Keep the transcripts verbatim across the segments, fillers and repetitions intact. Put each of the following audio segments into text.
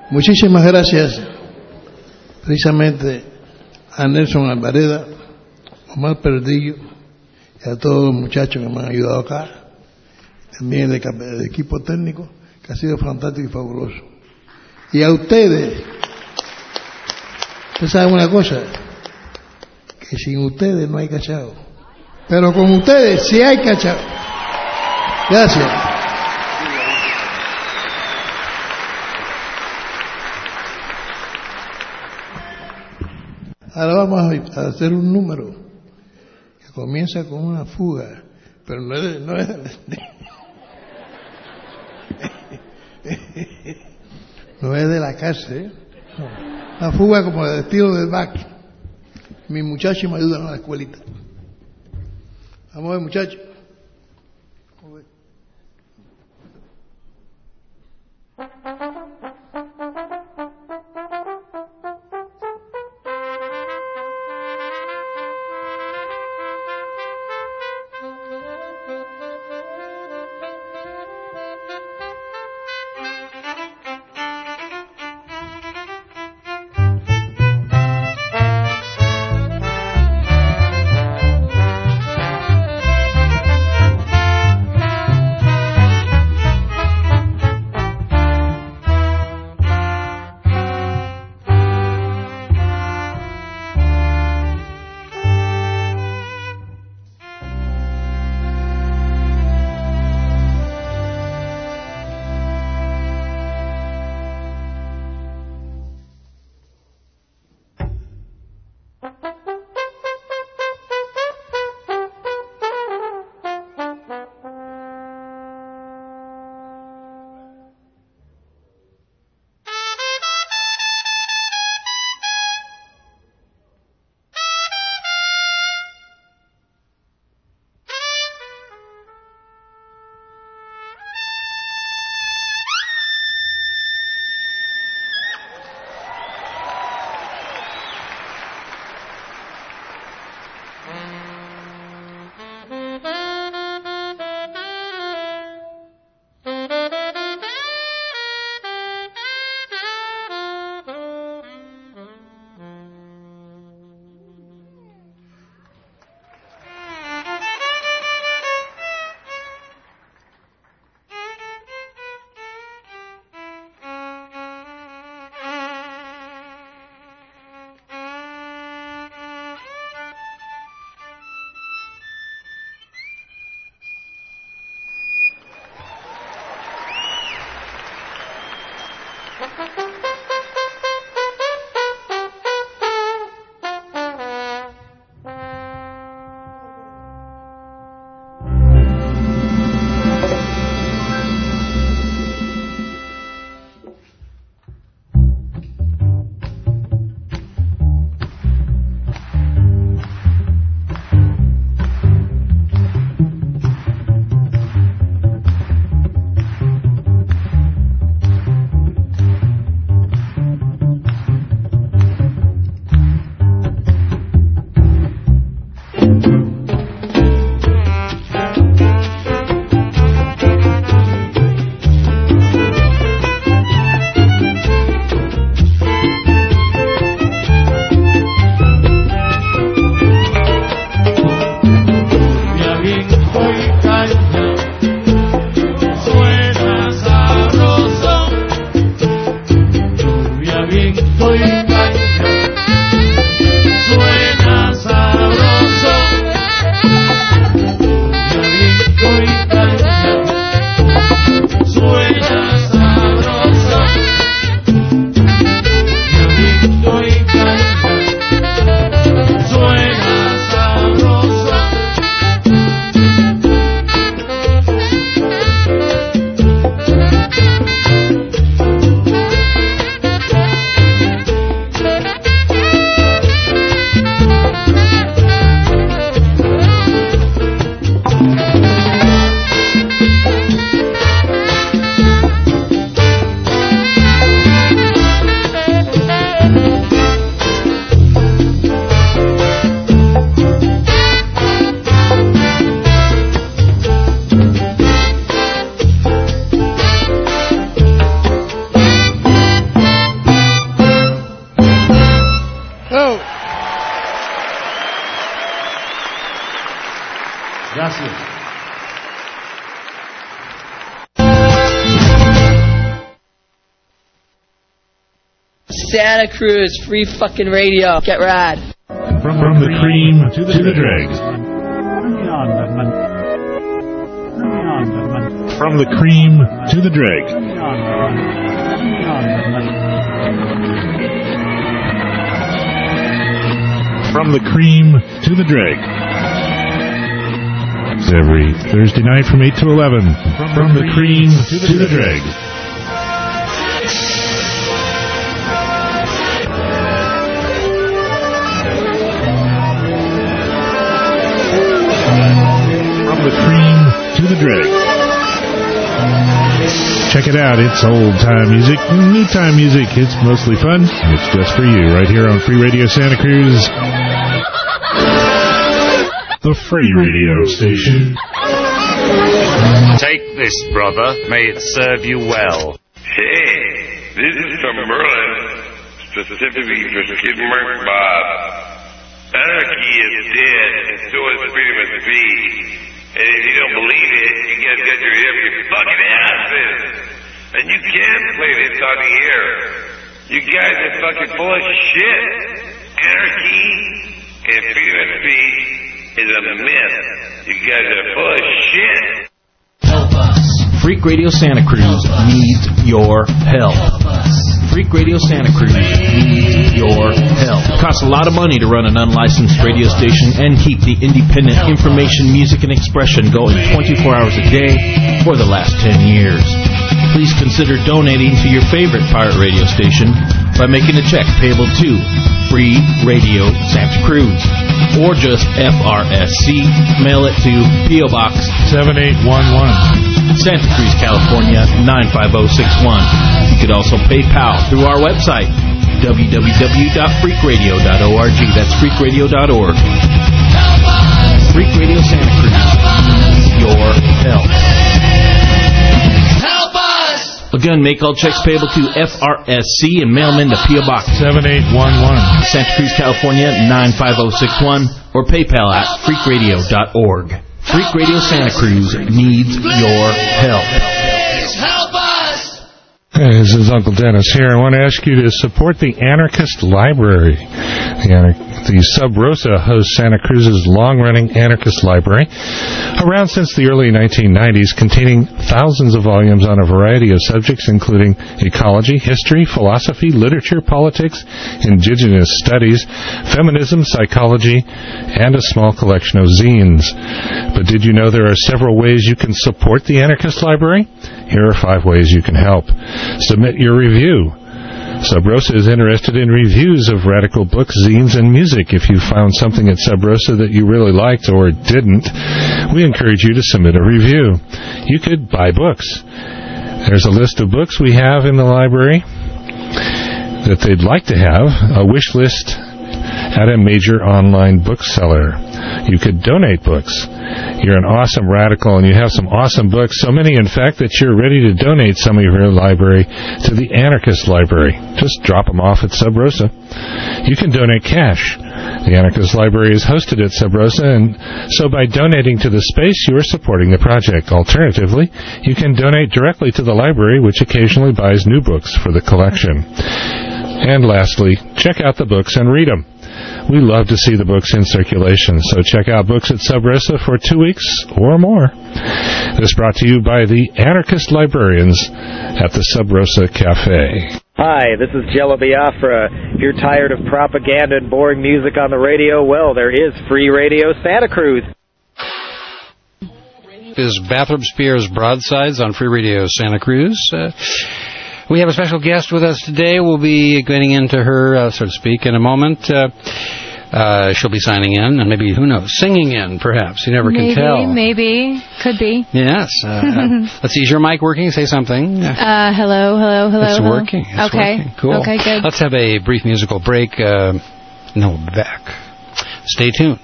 Muchísimas gracias precisamente a Nelson Alvareda, Omar Perdillo y a todos los muchachos que me han ayudado acá, también el, el equipo técnico, que ha sido fantástico y fabuloso. Y a ustedes, ustedes saben una cosa, que sin ustedes no hay cachao, pero con ustedes sí hay cachao. Gracias. Ahora vamos a hacer un número que comienza con una fuga, pero no es, no es, no es de la cárcel, no. Una fuga como de estilo de Bach. Mis muchachos me ayudan a la escuelita. Vamos a ver, muchachos. Gracias. Santa Cruz, free fucking radio. Get rad. From, From the cream to the, to the dregs. From the cream to the dregs. From the cream to the dregs. Every Thursday night from eight to eleven. From, from the cream to the, to the dregs. The cream to the dregs. Check it out. It's old-time music, new-time music. It's mostly fun. It's just for you right here on Free Radio Santa Cruz, the free radio station. Take this, brother. May it serve you well. Hey, this is from Merlin, specifically for Skid Mark Bob. Anarchy is dead, and so is freedom of speech. And if you don't believe it, you guys got your head your fucking asses. And you can't play this on the air. You guys are fucking full of shit. Anarchy and freedom of speech is a myth. You guys are full of shit. Help us. Freak Radio Santa Cruz needs your help. Help us. Freak Radio Santa Cruz needs your help. It costs a lot of money to run an unlicensed radio station and keep the independent information, music, and expression going twenty-four hours a day for the last ten years. Please consider donating to your favorite pirate radio station by making a check payable to Free Radio Santa Cruz, or just F R S C. Mail it to P O Box seven eight one one, Santa Cruz, California nine five oh six one. You could also PayPal through our website, w w w dot freak radio dot org. That's freak radio dot org. Freak Radio Santa Cruz needs your help. Help us! Again, make all checks payable to F R S C and mail them into P O Box seven eight one one, Santa Cruz, California nine five oh six one, or PayPal at freak radio dot org. Freak Radio Santa Cruz needs your help. Help us! Hey, this is Uncle Dennis here. I want to ask you to support the Anarchist Library. The, Anar- the Sub Rosa hosts Santa Cruz's long-running Anarchist Library, around since the early nineteen nineties, containing thousands of volumes on a variety of subjects, including ecology, history, philosophy, literature, politics, indigenous studies, feminism, psychology, and a small collection of zines. But did you know there are several ways you can support the Anarchist Library? Here are five ways you can help. Submit your review. Sub Rosa is interested in reviews of radical books, zines, and music. If you found something at Sub Rosa that you really liked or didn't, we encourage you to submit a review. You could buy books. There's a list of books we have in the library that they'd like to have, a wish list at a major online bookseller. You could donate books. You're an awesome radical and you have some awesome books, so many in fact that you're ready to donate some of your library to the Anarchist Library. Just drop them off at Sub Rosa. You can donate cash. The Anarchist Library is hosted at Sub Rosa, and so by donating to the space, you are supporting the project. Alternatively, you can donate directly to the library, which occasionally buys new books for the collection. And lastly, check out the books and read them. We love to see the books in circulation, so check out books at Sub Rosa for two weeks or more. This brought to you by the Anarchist Librarians at the Sub Rosa Cafe. Hi, this is Jello Biafra. If you're tired of propaganda and boring music on the radio, well, there is Free Radio Santa Cruz. Is Bathrop Spears Broadsides on Free Radio Santa Cruz. Uh, We have a special guest with us today. We'll be getting into her, uh, so to speak, in a moment. Uh, uh, she'll be signing in, and maybe, who knows, singing in, perhaps. You never maybe, can tell. Maybe, could be. Yes. Uh, let's see, is your mic working? Say something. Uh, hello, hello, hello. It's hello. working. It's okay. working. Cool. Okay, good. Let's have a brief musical break. Uh, no, we'll be back. Stay tuned.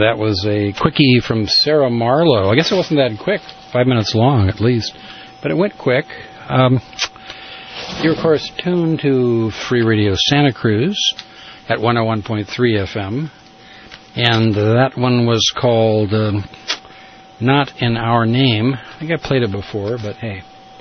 that was a quickie from Sarah Marlowe. I guess it wasn't that quick, five minutes long at least, but it went quick. Um, you're, of course, tuned to Free Radio Santa Cruz at one oh one point three F M, and that one was called uh, Not in Our Name. I think I played it before, but hey,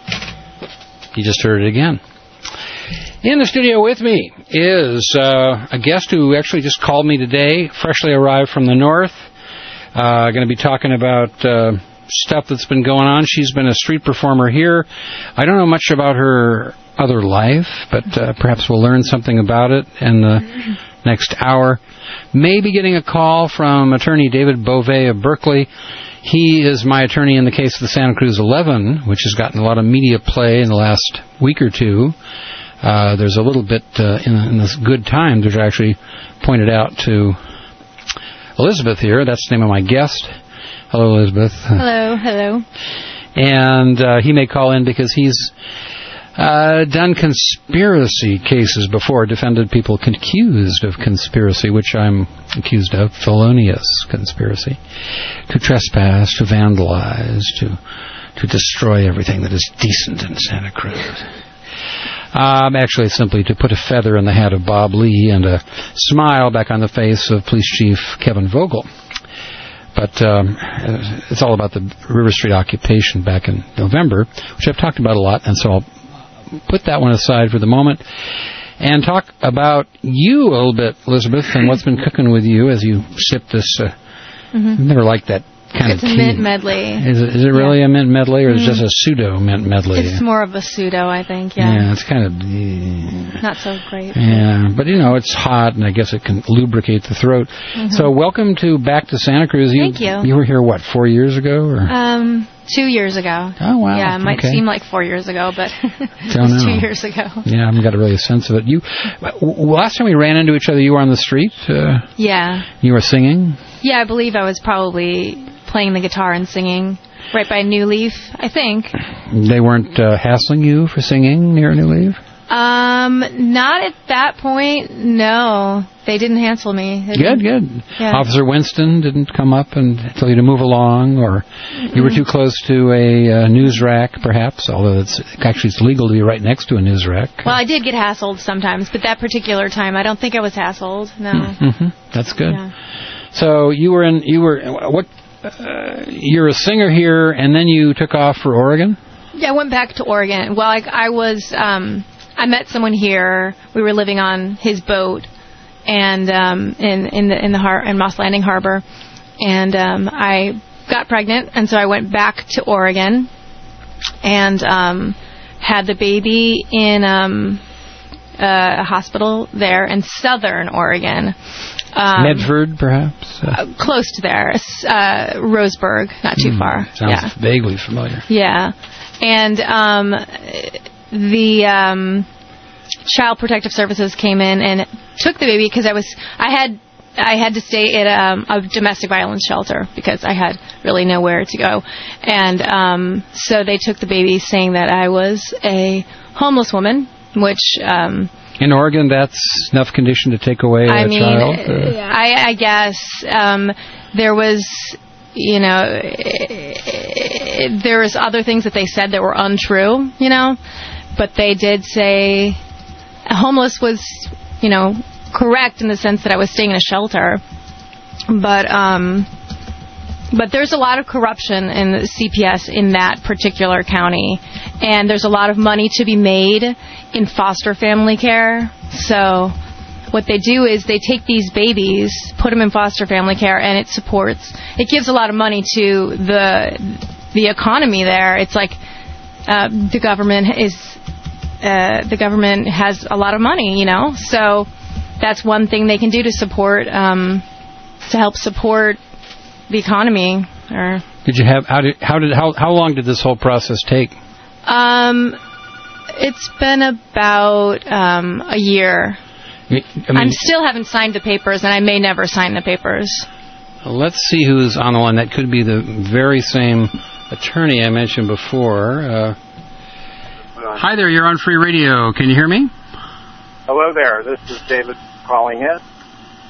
you just heard it again. In the studio with me is uh, a guest who actually just called me today, freshly arrived from the north. Uh, going to be talking about uh, stuff that's been going on. She's been a street performer here. I don't know much about her other life, but uh, perhaps we'll learn something about it in the next hour. Maybe getting a call from attorney David Beauvais of Berkeley. He is my attorney in the case of the Santa Cruz eleven, which has gotten a lot of media play in the last week or two. Uh, there's a little bit uh, in, in this Good Times, which I actually pointed out to Elizabeth here. That's the name of my guest. Hello, Elizabeth. Hello, hello. And uh, he may call in because he's uh, done conspiracy cases before, defended people accused of conspiracy, which I'm accused of, felonious conspiracy, to trespass, to vandalize, to to destroy everything that is decent in Santa Cruz. Um, actually, simply to put a feather in the hat of Bob Lee and a smile back on the face of Police Chief Kevin Vogel. But um, it's all about the River Street occupation back in November, which I've talked about a lot, and so I'll put that one aside for the moment and talk about you a little bit, Elizabeth, and what's been cooking with you as you sip this. Uh, mm-hmm. I've never liked that kind it's of tea. It's a mint medley. Is it, is it really yeah. a mint medley, or is mm-hmm. it just a pseudo mint medley? It's more of a pseudo, I think, yeah. Yeah, it's kind of... Uh, Not so great. Yeah, but, you know, it's hot, and I guess it can lubricate the throat. Mm-hmm. So welcome to back to Santa Cruz. You, Thank you. You were here, what, four years ago? Or? Um, two years ago. Oh, wow. Yeah, it might okay. seem like four years ago, but it Don't was know. two years ago. Yeah, I haven't got really a sense of it. You, last time we ran into each other, you were on the street? Uh, yeah. You were singing? Yeah, I believe I was probably playing the guitar and singing right by New Leaf, I think. They weren't uh, hassling you for singing near New Leaf? Um, not at that point, no. They didn't hassle me. They good, didn't. good. Yeah. Officer Winston didn't come up and tell you to move along, or mm-hmm. you were too close to a uh, news rack, perhaps, although it's actually it's legal to be right next to a news rack. Well, I did get hassled sometimes, but that particular time, I don't think I was hassled, no. Mm-hmm. That's good. Yeah. So you were in, you were, what, uh, you're a singer here, and then you took off for Oregon? Yeah, I went back to Oregon. Well, I, I was, um, I met someone here. We were living on his boat, and um, in in the in the har- in Moss Landing Harbor, and um, I got pregnant, and so I went back to Oregon, and um, had the baby in um, a hospital there in Southern Oregon. Um, Medford, perhaps? Uh, uh, close to there. Uh, Roseburg, not too mm, far. Sounds yeah. vaguely familiar. Yeah. And um, the um, Child Protective Services came in and took the baby because I was I had I had to stay at um, a domestic violence shelter because I had really nowhere to go. And um, so they took the baby saying that I was a homeless woman, which... Um, in Oregon, that's enough condition to take away a I mean, child? Uh, I, I guess um, there was, you know, there was other things that they said that were untrue, you know, but they did say homeless was, you know, correct in the sense that I was staying in a shelter, but um, but there's a lot of corruption in the C P S in that particular county, and there's a lot of money to be made in foster family care. So what they do is they take these babies, put them in foster family care, and it supports, it gives a lot of money to the the economy there. It's like uh, the government is uh, the government has a lot of money, you know. So that's one thing they can do to support um, to help support the economy. Or did you have how did how did how how long did this whole process take? Um, it's been about um, a year. I mean, I still haven't signed the papers, and I may never sign the papers. Let's see who's on the line. That could be the very same attorney I mentioned before. Uh, hi there, you're on Free Radio. Can you hear me? Hello there. This is David calling in.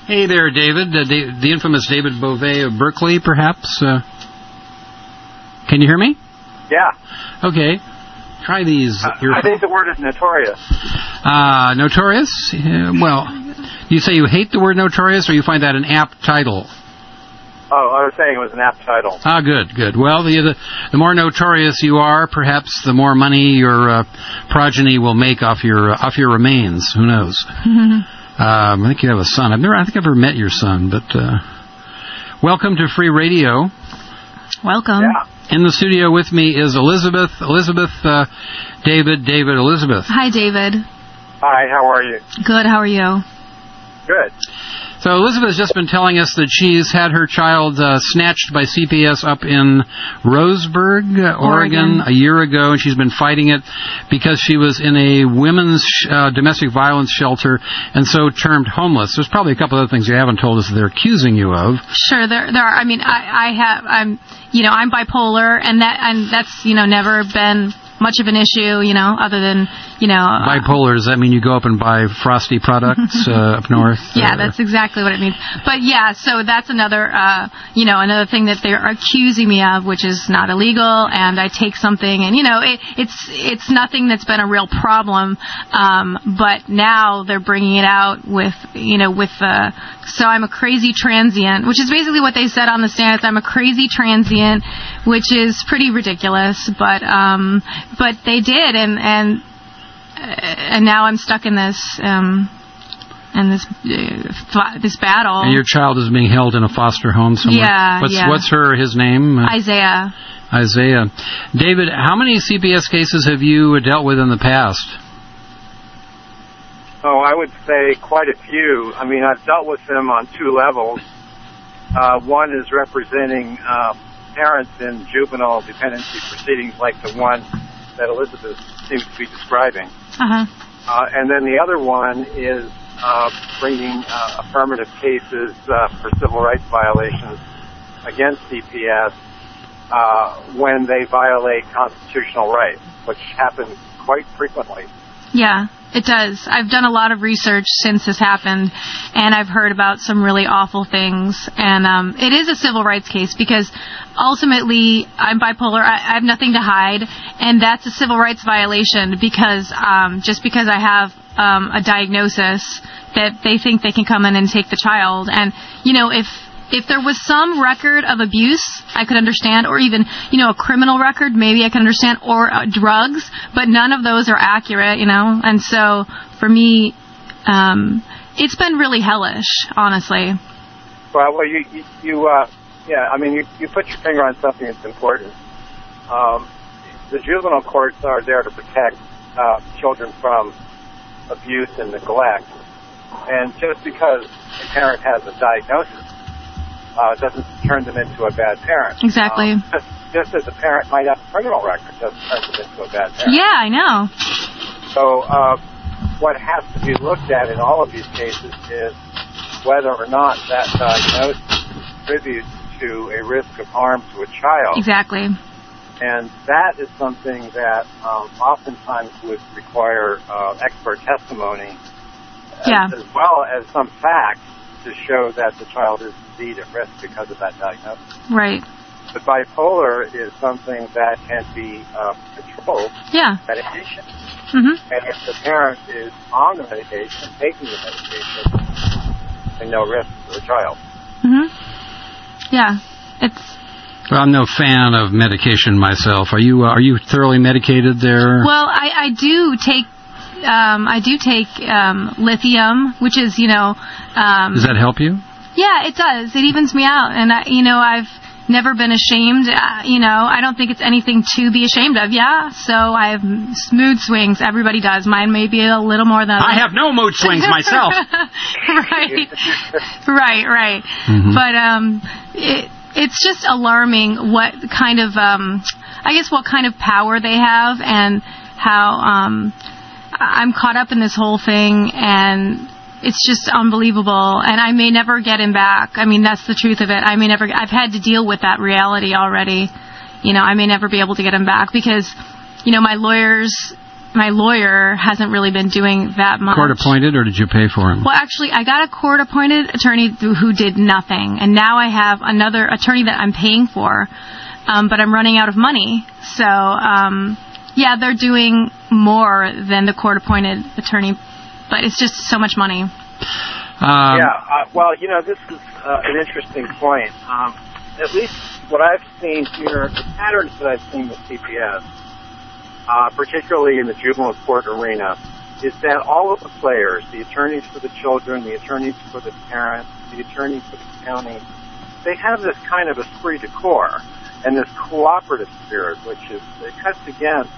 Hey there, David. Uh, da- the infamous David Beauvais of Berkeley, perhaps. Uh, can you hear me? Yeah. Okay. Try these. Uh, I think the word is notorious. Uh, notorious? Uh, well, you say you hate the word notorious, or you find that an apt title? Oh, I was saying it was an apt title. Ah, good, good. Well, the the, the more notorious you are, perhaps the more money your uh, progeny will make off your uh, off your remains. Who knows? Mm-hmm. Um, I think you have a son. I've never, I think I've never met your son, but uh, welcome to Free Radio. Welcome. Yeah. In the studio with me is Elizabeth. Elizabeth, uh, David, David, Elizabeth. Hi, David. Hi, how are you? Good, how are you? Good. So Elizabeth's just been telling us that she's had her child uh, snatched by C P S up in Roseburg, Oregon, Oregon, a year ago, and she's been fighting it because she was in a women's sh- uh, domestic violence shelter and so termed homeless. There's probably a couple other things you haven't told us that they're accusing you of. Sure, there, there are. I mean, I, I have. I'm, you know, I'm bipolar, and that, and that's, you know, never been much of an issue, you know, other than, you know... Bipolar, does that mean you go up and buy Frosty products uh, up north? Yeah, or? That's exactly what it means. But yeah, so that's another, uh, you know, another thing that they're accusing me of, which is not illegal, and I take something, and, you know, it, it's it's nothing that's been a real problem, um, but now they're bringing it out with, you know, with, uh, so I'm a crazy transient, which is basically what they said on the stand. I'm a crazy transient, which is pretty ridiculous, but, um... But they did, and and and now I'm stuck in this um, in this uh, this battle. And your child is being held in a foster home somewhere. Yeah, what's, yeah. What's her his name? Uh, Isaiah. Isaiah. David, how many C P S cases have you dealt with in the past? Oh, I would say quite a few. I mean, I've dealt with them on two levels. Uh, one is representing uh, parents in juvenile dependency proceedings, like the one that Elizabeth seems to be describing. Uh-huh. Uh, and then the other one is uh, bringing uh, affirmative cases uh, for civil rights violations against C P S uh, when they violate constitutional rights, which happens quite frequently. Yeah, it does. I've done a lot of research since this happened, and I've heard about some really awful things. And um, it is a civil rights case because ultimately I'm bipolar. I, I have nothing to hide, and that's a civil rights violation because um, just because I have um, a diagnosis that they think they can come in and take the child. And, you know, if If there was some record of abuse, I could understand, or even, you know, a criminal record, maybe I can understand, or uh, drugs, but none of those are accurate, you know, and so for me, um, it's been really hellish, honestly. Well, well, you, you, you uh, yeah, I mean, you, you put your finger on something that's important. Um, the juvenile courts are there to protect uh, children from abuse and neglect, and just because a parent has a diagnosis, Uh, doesn't turn them into a bad parent. Exactly. Um, just, just as a parent might have a criminal record, doesn't turn them into a bad parent. Yeah, I know. So uh, what has to be looked at in all of these cases is whether or not that diagnosis contributes to a risk of harm to a child. Exactly. And that is something that um, oftentimes would require uh, expert testimony, yeah. as, as well as some facts to show that the child is indeed at risk because of that diagnosis. Right. But bipolar is something that can be uh, controlled. Yeah. Medication. Mm-hmm. And if the parent is on the medication, taking the medication, there's no risk to the child. Mm-hmm. Yeah. It's. Well, I'm no fan of medication myself. Are you? Uh, are you thoroughly medicated there? Well, I, I do take. Um, I do take um, lithium, which is, you know... Um, Does that help you? Yeah, it does. It evens me out. And, I, you know, I've never been ashamed. Uh, you know, I don't think it's anything to be ashamed of, yeah? So I have mood swings. Everybody does. Mine may be a little more than... I have no mood swings myself. Right. Right, right. Mm-hmm. But um, it, it's just alarming what kind of... Um, I guess what kind of power they have and how... Um, I'm caught up in this whole thing, and it's just unbelievable. And I may never get him back. I mean, that's the truth of it. I may never. I've had to deal with that reality already. You know, I may never be able to get him back because, you know, my lawyers my lawyer hasn't really been doing that much. Court appointed, or did you pay for him? Well, actually, I got a court appointed attorney who, who did nothing, and now I have another attorney that I'm paying for, um, but I'm running out of money. So, um, yeah, they're doing more than the court appointed attorney, but it's just so much money. Um, yeah, uh, well, you know, this is uh, an interesting point. Um, at least what I've seen here, the patterns that I've seen with C P S, uh, particularly in the juvenile court arena, is that all of the players, the attorneys for the children, the attorneys for the parents, the attorneys for the county, they have this kind of esprit de corps and this cooperative spirit, which is, it cuts against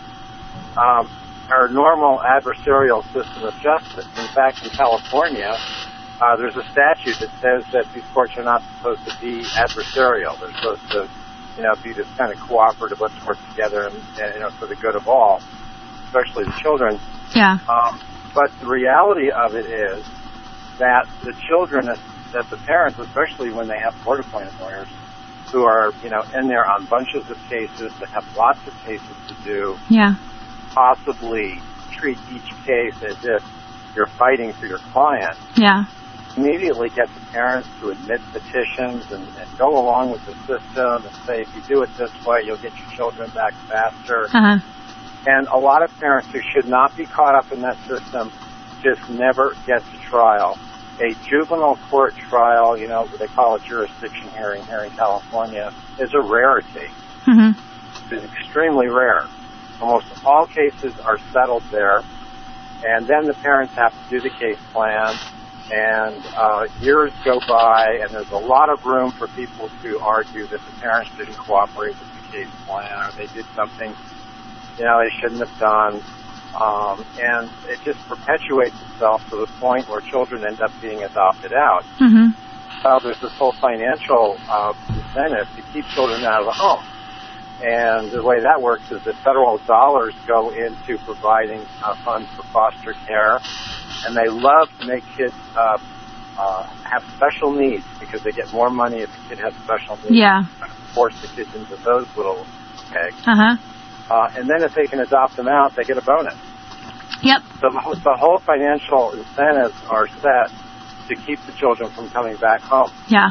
um, our normal adversarial system of justice. In fact, in California, uh, there's a statute that says that these courts are not supposed to be adversarial. They're supposed to, you know, be this kind of cooperative, let's work together, and, and you know, for the good of all, especially the children. Yeah. Um, but the reality of it is that the children, that, that the parents, especially when they have court-appointed lawyers, who are, you know, in there on bunches of cases, that have lots of cases to do, yeah, possibly treat each case as if you're fighting for your client. Yeah. Immediately get the parents to admit petitions and, and go along with the system and say, if you do it this way, you'll get your children back faster. Uh-huh. And a lot of parents who should not be caught up in that system just never get to trial. A juvenile court trial, you know, what they call a jurisdiction hearing here in California, is a rarity. Mm-hmm. It's extremely rare. Almost all cases are settled there, and then the parents have to do the case plan, and uh, years go by, and there's a lot of room for people to argue that the parents didn't cooperate with the case plan, or they did something, you know, they shouldn't have done. Um, and it just perpetuates itself to the point where children end up being adopted out. Mm-hmm. Uh, there's this whole financial uh, incentive to keep children out of the home. And the way that works is that federal dollars go into providing uh, funds for foster care, and they love to make kids uh, uh, have special needs because they get more money if the kid has special needs. Yeah. Force the kids into those little pegs. Uh-huh. Uh, and then if they can adopt them out, they get a bonus. Yep. So the, the whole financial incentives are set to keep the children from coming back home. Yeah.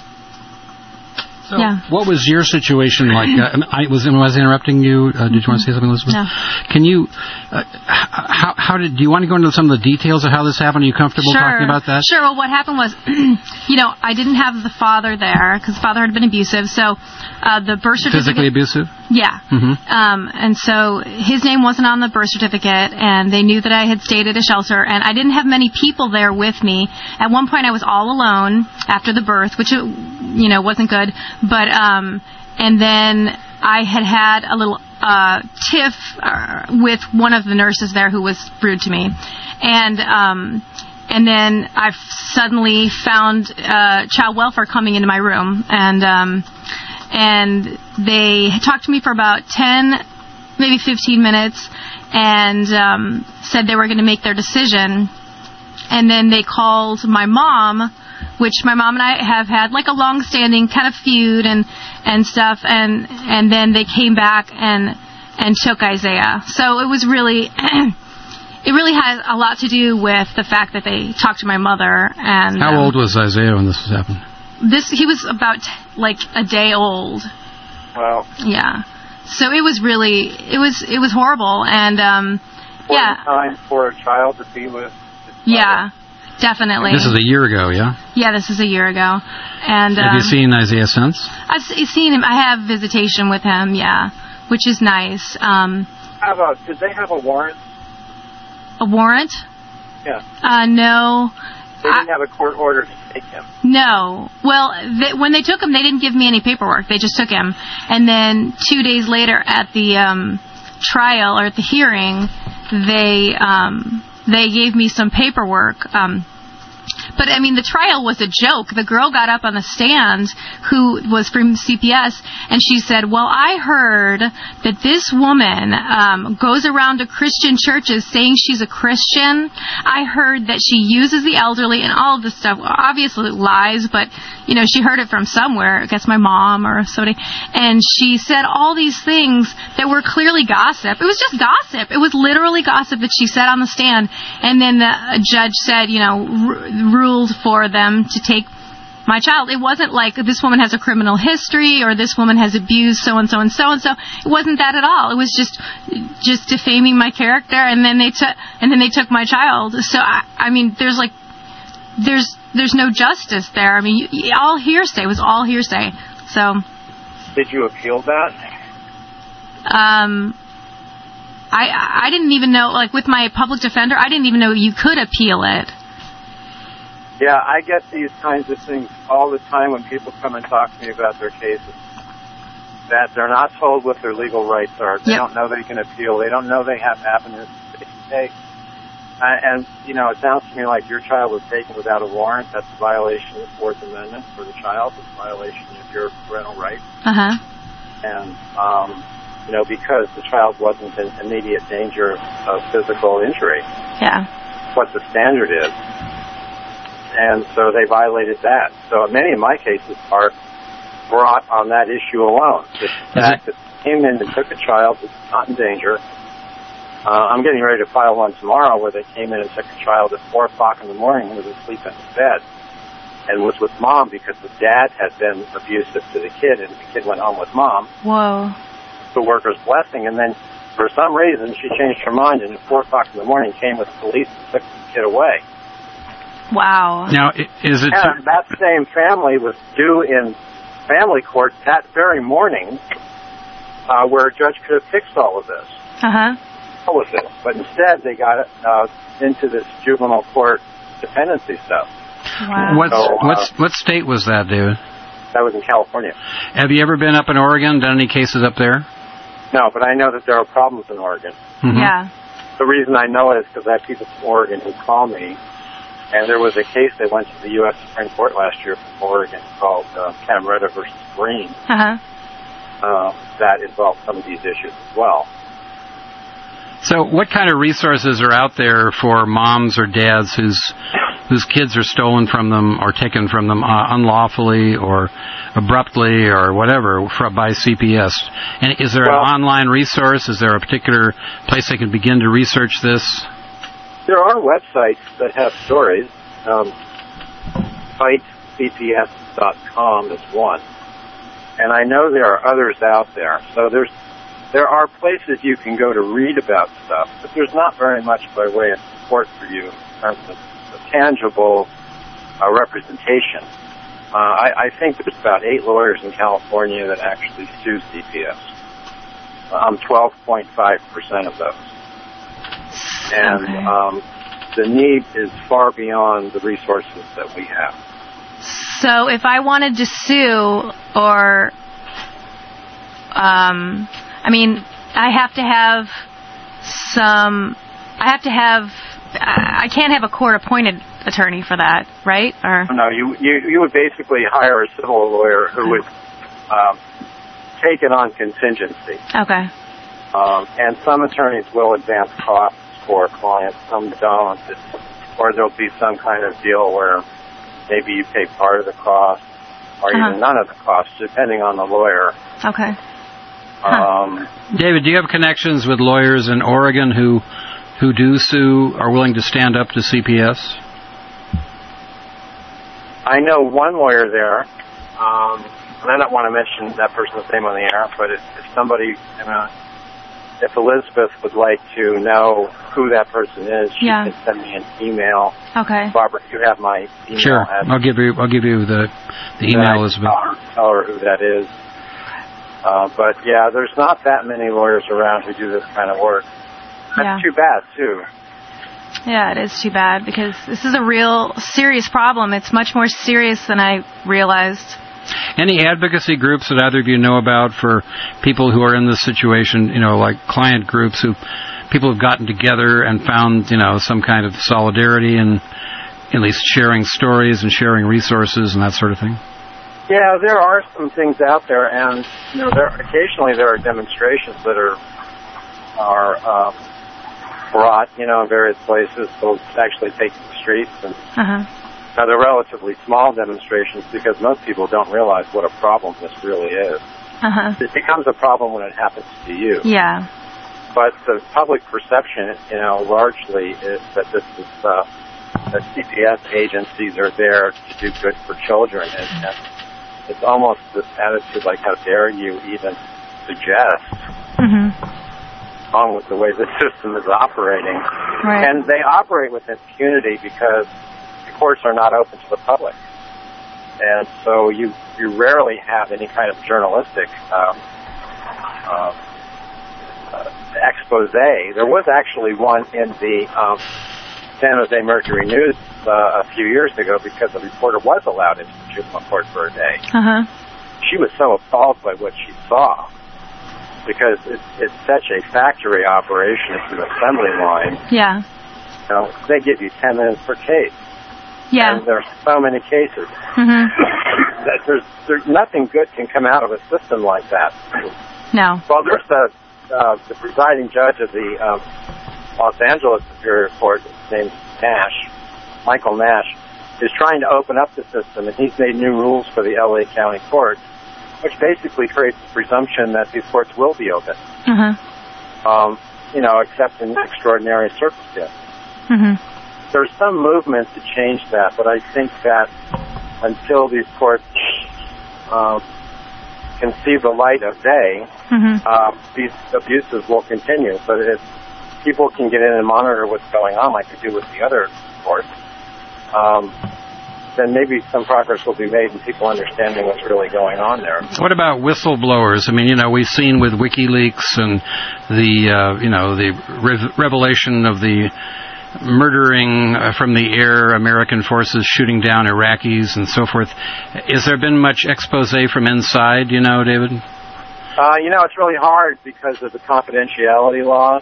So yeah. What was your situation like? Uh, I was, was I interrupting you? Uh, did you want to say something, Elizabeth? No. Can you? Uh, how, how did? Do you want to go into some of the details of how this happened? Are you comfortable sure. talking about that? Sure. Well, what happened was, you know, I didn't have the father there because the father had been abusive. So uh, the birth certificate. Physically abusive. Yeah. Mm-hmm. Um, and so his name wasn't on the birth certificate, and they knew that I had stayed at a shelter, and I didn't have many people there with me. At one point, I was all alone after the birth, which, you know, wasn't good. But um, and then I had had a little uh, tiff uh, with one of the nurses there who was rude to me, and um, and then I suddenly found uh, child welfare coming into my room, and um, and they talked to me for about ten, maybe fifteen minutes, and um, said they were going to make their decision, and then they called my mom, which my mom and I have had like a long-standing kind of feud and and stuff, and and then they came back and and took Isaiah. So it was really, it really had a lot to do with the fact that they talked to my mother. And how um, old was Isaiah when this was happening? This he was about like a day old. Wow. Yeah. So it was really, it was it was horrible, and um, yeah. Time for a child to be with. Yeah. Definitely. This is a year ago, yeah? Yeah, this is a year ago. And have um, you seen Isaiah since? I've seen him. I have visitation with him, yeah, which is nice. Um, How about, did they have a warrant? A warrant? Yeah. Uh, no. They didn't I, have a court order to take him? No. Well, they, when they took him, they didn't give me any paperwork. They just took him. And then two days later at the um, trial, or at the hearing, they... Um, They gave me some paperwork, um, But, I mean, the trial was a joke. The girl got up on the stand who was from C P S, and she said, well, I heard that this woman um, goes around to Christian churches saying she's a Christian. I heard that she uses the elderly and all of this stuff. Obviously lies, but, you know, she heard it from somewhere. I guess my mom or somebody. And she said all these things that were clearly gossip. It was just gossip. It was literally gossip that she said on the stand. And then the judge said, you know, r- ruled for them to take my child. It wasn't like this woman has a criminal history or this woman has abused so-and-so and so-and-so. It wasn't that at all. It was just just defaming my character, and then they took and then they took my child. So, I, I mean, there's like, there's there's no justice there. I mean, you, all hearsay. It was all hearsay. So. Did you appeal that? Um, I I didn't even know, like with my public defender, I didn't even know you could appeal it. Yeah, I get these kinds of things all the time when people come and talk to me about their cases, that they're not told what their legal rights are. They yep. don't know they can appeal. They don't know they have avenues they can take. Uh, and, you know, it sounds to me like your child was taken without a warrant. That's a violation of the Fourth Amendment for the child. It's a violation of your parental rights. Uh-huh. And, um, you know, because the child wasn't in immediate danger of physical injury. Yeah. What the standard is. And so they violated that. So many of my cases are brought on that issue alone. The fact that they came in and took a child that's not in danger. Uh, I'm getting ready to file one tomorrow where they came in and took a child at four o'clock in the morning who was asleep in his bed and was with mom because the dad had been abusive to the kid, and the kid went home with mom. Whoa. The worker's blessing, and then for some reason she changed her mind, and at four o'clock in the morning came with the police and took the kid away. Wow. Now, is it... And that same family was due in family court that very morning uh, where a judge could have fixed all of this. Uh-huh. All of it. But instead, they got uh, into this juvenile court dependency stuff. Wow. What's, so, uh, what's, what state was that, David? That was in California. Have you ever been up in Oregon, done any cases up there? No, but I know that there are problems in Oregon. Mm-hmm. Yeah. The reason I know it is because I have people from Oregon who call me. And there was a case that went to the U S Supreme Court last year from Oregon called uh, Camerata versus Green. Uh-huh. Uh, that involved some of these issues as well. So what kind of resources are out there for moms or dads whose whose kids are stolen from them or taken from them uh, unlawfully or abruptly or whatever from, by C P S? And is there well, an online resource? Is there a particular place they can begin to research this? There are websites that have stories. Um, fight C P S dot com is one. And I know there are others out there. So there's there are places you can go to read about stuff, but there's not very much by way of support for you in terms of tangible uh, representation. Uh, I, I think there's about eight lawyers in California that actually sue C P S. Uh, I'm twelve point five percent of those. And okay. um, the need is far beyond the resources that we have. So if I wanted to sue or, um, I mean, I have to have some, I have to have, I can't have a court-appointed attorney for that, right? Or no, you, you, you would basically hire a civil lawyer who would um, take it on contingency. Okay. Um, and some attorneys will advance costs for clients, some don't. Or there'll be some kind of deal where maybe you pay part of the cost or uh-huh. even none of the cost, depending on the lawyer. Okay. Um, huh. David, do you have connections with lawyers in Oregon who who do sue, are willing to stand up to C P S? I know one lawyer there, um, and I don't want to mention that person's name on the air, but if, if somebody, you know, if Elizabeth would like to know who that person is, she yeah. can send me an email. Okay. Barbara, you have my email. Sure. Address. I'll give you. I'll give you the the email, Elizabeth. Tell her, tell her who that is. Uh, but yeah, there's not that many lawyers around who do this kind of work. That's yeah. too bad too. Yeah, it is too bad because this is a real serious problem. It's much more serious than I realized. Any advocacy groups that either of you know about for people who are in this situation, you know, like client groups who people have gotten together and found, you know, some kind of solidarity in at least sharing stories and sharing resources and that sort of thing? Yeah, there are some things out there, and you know, there occasionally there are demonstrations that are are uh, brought, you know, in various places. They'll actually take to the streets, and Uh-huh. now they're relatively small demonstrations because most people don't realize what a problem this really is. Uh-huh. It becomes a problem when it happens to you. Yeah. But the public perception, you know, largely is that this is uh, that C P S agencies are there to do good for children, and, and it's almost this attitude like, how dare you even suggest, Mm-hmm. along with the way the system is operating. Right. And they operate with impunity because the courts are not open to the public. And so you, you rarely have any kind of journalistic um, uh, uh, expose. There was actually one in the um, San Jose Mercury News uh, a few years ago because the reporter was allowed into the juvenile court for a day. Uh-huh. She was so appalled by what she saw because it's, it's such a factory operation. It's an assembly line. Yeah. You know, they give you ten minutes per case. Yeah. And there's so many cases. Mm-hmm. that there's, there's nothing good can come out of a system like that. No. Well, there's the, uh, the presiding judge of the um, Los Angeles Superior Court, named Nash, Michael Nash, is trying to open up the system, and he's made new rules for the L A County Court, which basically creates the presumption that these courts will be open, Uh-huh. um, you know, except in extraordinary circumstances. Mm-hmm. There's some movement to change that, but I think that until these courts um, can see the light of day, Mm-hmm. uh, these abuses will continue. But if people can get in and monitor what's going on, like they do with the other courts, um, then maybe some progress will be made in people understanding what's really going on there. What about whistleblowers? I mean, you know, we've seen with WikiLeaks and the, uh, you know, the re- revelation of the murdering uh, from the air, American forces shooting down Iraqis and so forth. Has there been much expose from inside, you know, David? Uh, you know, it's really hard because of the confidentiality laws.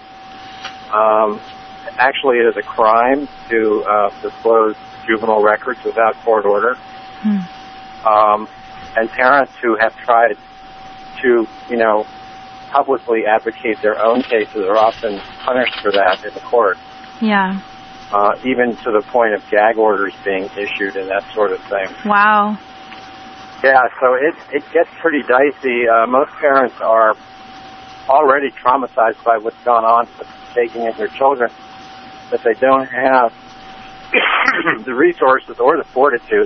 Um, actually, it is a crime to uh, disclose juvenile records without court order. Hmm. Um, and parents who have tried to, you know, publicly advocate their own cases are often punished for that in the court. Yeah. Uh, even to the point of gag orders being issued and that sort of thing. Wow. Yeah, so it it gets pretty dicey. Uh, most parents are already traumatized by what's gone on with taking in their children, but they don't have the resources or the fortitude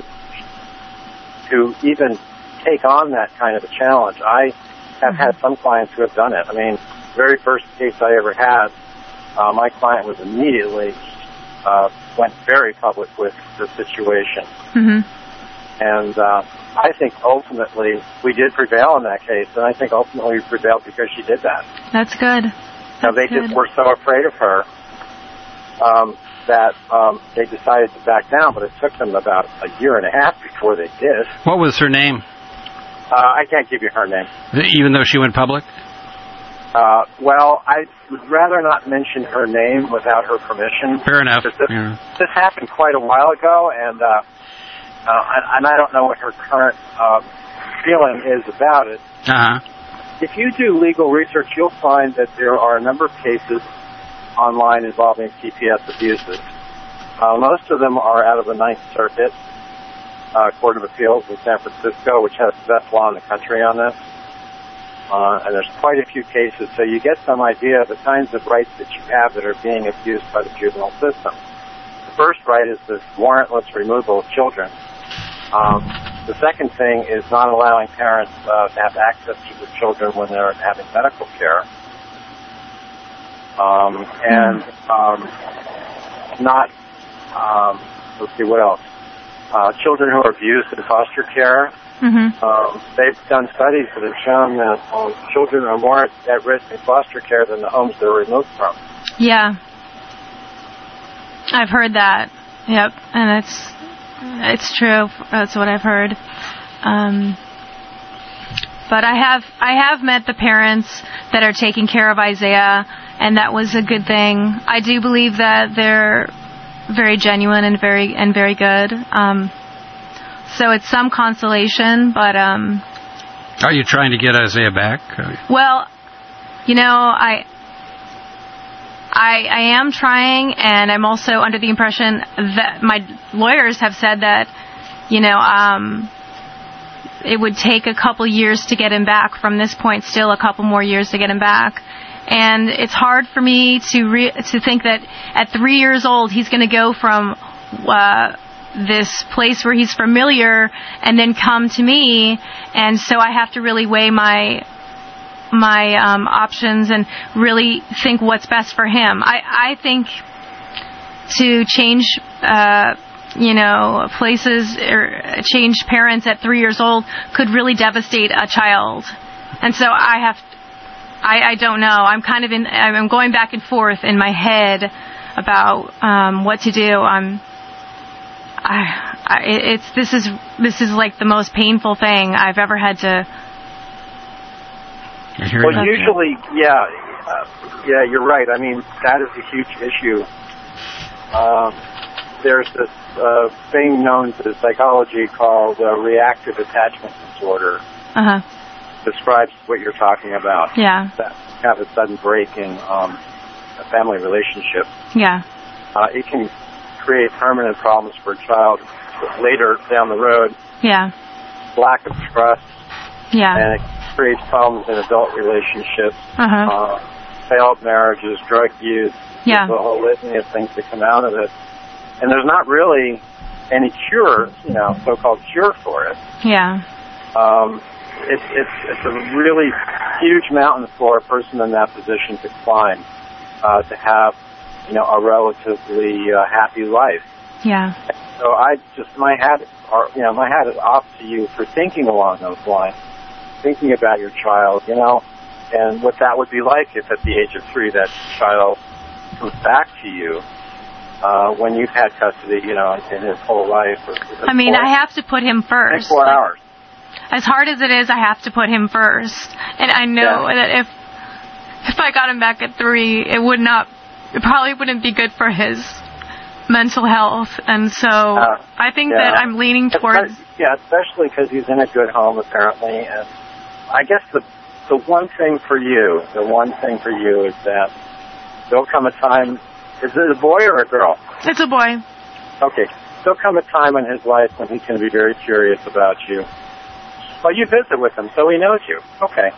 to even take on that kind of a challenge. I have mm-hmm. had some clients who have done it. I mean, the very first case I ever had, uh, my client was immediately uh, went very public with the situation. Mm-hmm. And uh, I think ultimately we did prevail in that case, and I think ultimately we prevailed because she did that. That's good. That's now, they good. just were so afraid of her um, that um, they decided to back down, but it took them about a year and a half before they did. What was her name? Uh, I can't give you her name. Even though she went public? Uh, well, I would rather not mention her name without her permission. Fair enough. This, yeah. this happened quite a while ago, and uh, uh, and I don't know what her current uh, feeling is about it. Uh-huh. If you do legal research, you'll find that there are a number of cases online involving C P S abuses. Uh, most of them are out of the Ninth Circuit uh, Court of Appeals in San Francisco, which has the best law in the country on this. Uh, and there's quite a few cases, so you get some idea of the kinds of rights that you have that are being abused by the juvenile system. The first right is this warrantless removal of children. Um, the second thing is not allowing parents uh, to have access to the children when they're having medical care. Um, and um, not, um, let's see, what else? Uh, children who are abused in foster care. Mm-hmm. Um, they've done studies that have shown that um, children are more at risk in foster care than the homes they're removed from. Yeah. I've heard that. Yep. And it's it's true. That's what I've heard. Um, but I have I have met the parents that are taking care of Isaiah, and that was a good thing. I do believe that there very genuine and very and very good. Um, so it's some consolation, but um, are you trying to get Isaiah back? Well, you know, I. I, I am trying, and I'm also under the impression that my lawyers have said that, you know, um, it would take a couple years to get him back. From this point, still a couple more years to get him back. And it's hard for me to re- to think that at three years old, he's going to go from uh, this place where he's familiar and then come to me. And so I have to really weigh my my um, options and really think what's best for him. I, I think to change, uh, you know, places or change parents at three years old could really devastate a child. And so I have, I, I don't know. I'm kind of in, I'm going back and forth in my head about um, what to do. I'm, I, I, it's, this is, this is like the most painful thing I've ever had to. Well, usually, yeah, uh, yeah, you're right. I mean, that is a huge issue. Um, there's this uh, thing known to psychology called uh, reactive attachment disorder. Uh-huh. Describes what you're talking about. Yeah. That have a sudden break in um, a family relationship. Yeah. Uh, it can create permanent problems for a child later down the road. Yeah. Lack of trust. Yeah. And it creates problems in adult relationships, uh-huh. uh, failed marriages, drug use, yeah. the whole litany of things that come out of it. And there's not really any cure, you know, so-called cure for it. Yeah. Um, it's it's it's a really huge mountain for a person in that position to climb, uh, to have, you know, a relatively uh, happy life. Yeah. So I just my hat, or you know, my hat is off to you for thinking along those lines. Thinking about your child, you know, and what that would be like if at the age of three that child comes back to you uh, when you've had custody, you know, in his whole life. Or, I mean, four, I have to put him first. Four like, hours. As hard as it is, I have to put him first. And I know yeah. that if if I got him back at three, it would not, it probably wouldn't be good for his mental health. And so uh, I think yeah. that I'm leaning towards... Yeah, especially because he's in a good home, apparently, and I guess the the one thing for you, the one thing for you is that there'll come a time, is it a boy or a girl? It's a boy. Okay. There'll come a time in his life when he's going to be very curious about you. Well, you visit with him, so he knows you. Okay.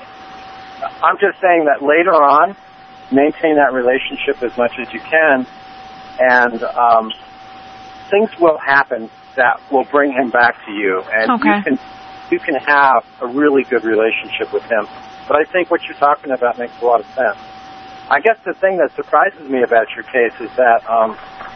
I'm just saying that later on, maintain that relationship as much as you can, and um, things will happen that will bring him back to you, and okay. you can you can have a really good relationship with him. But I think what you're talking about makes a lot of sense. I guess the thing that surprises me about your case is that um,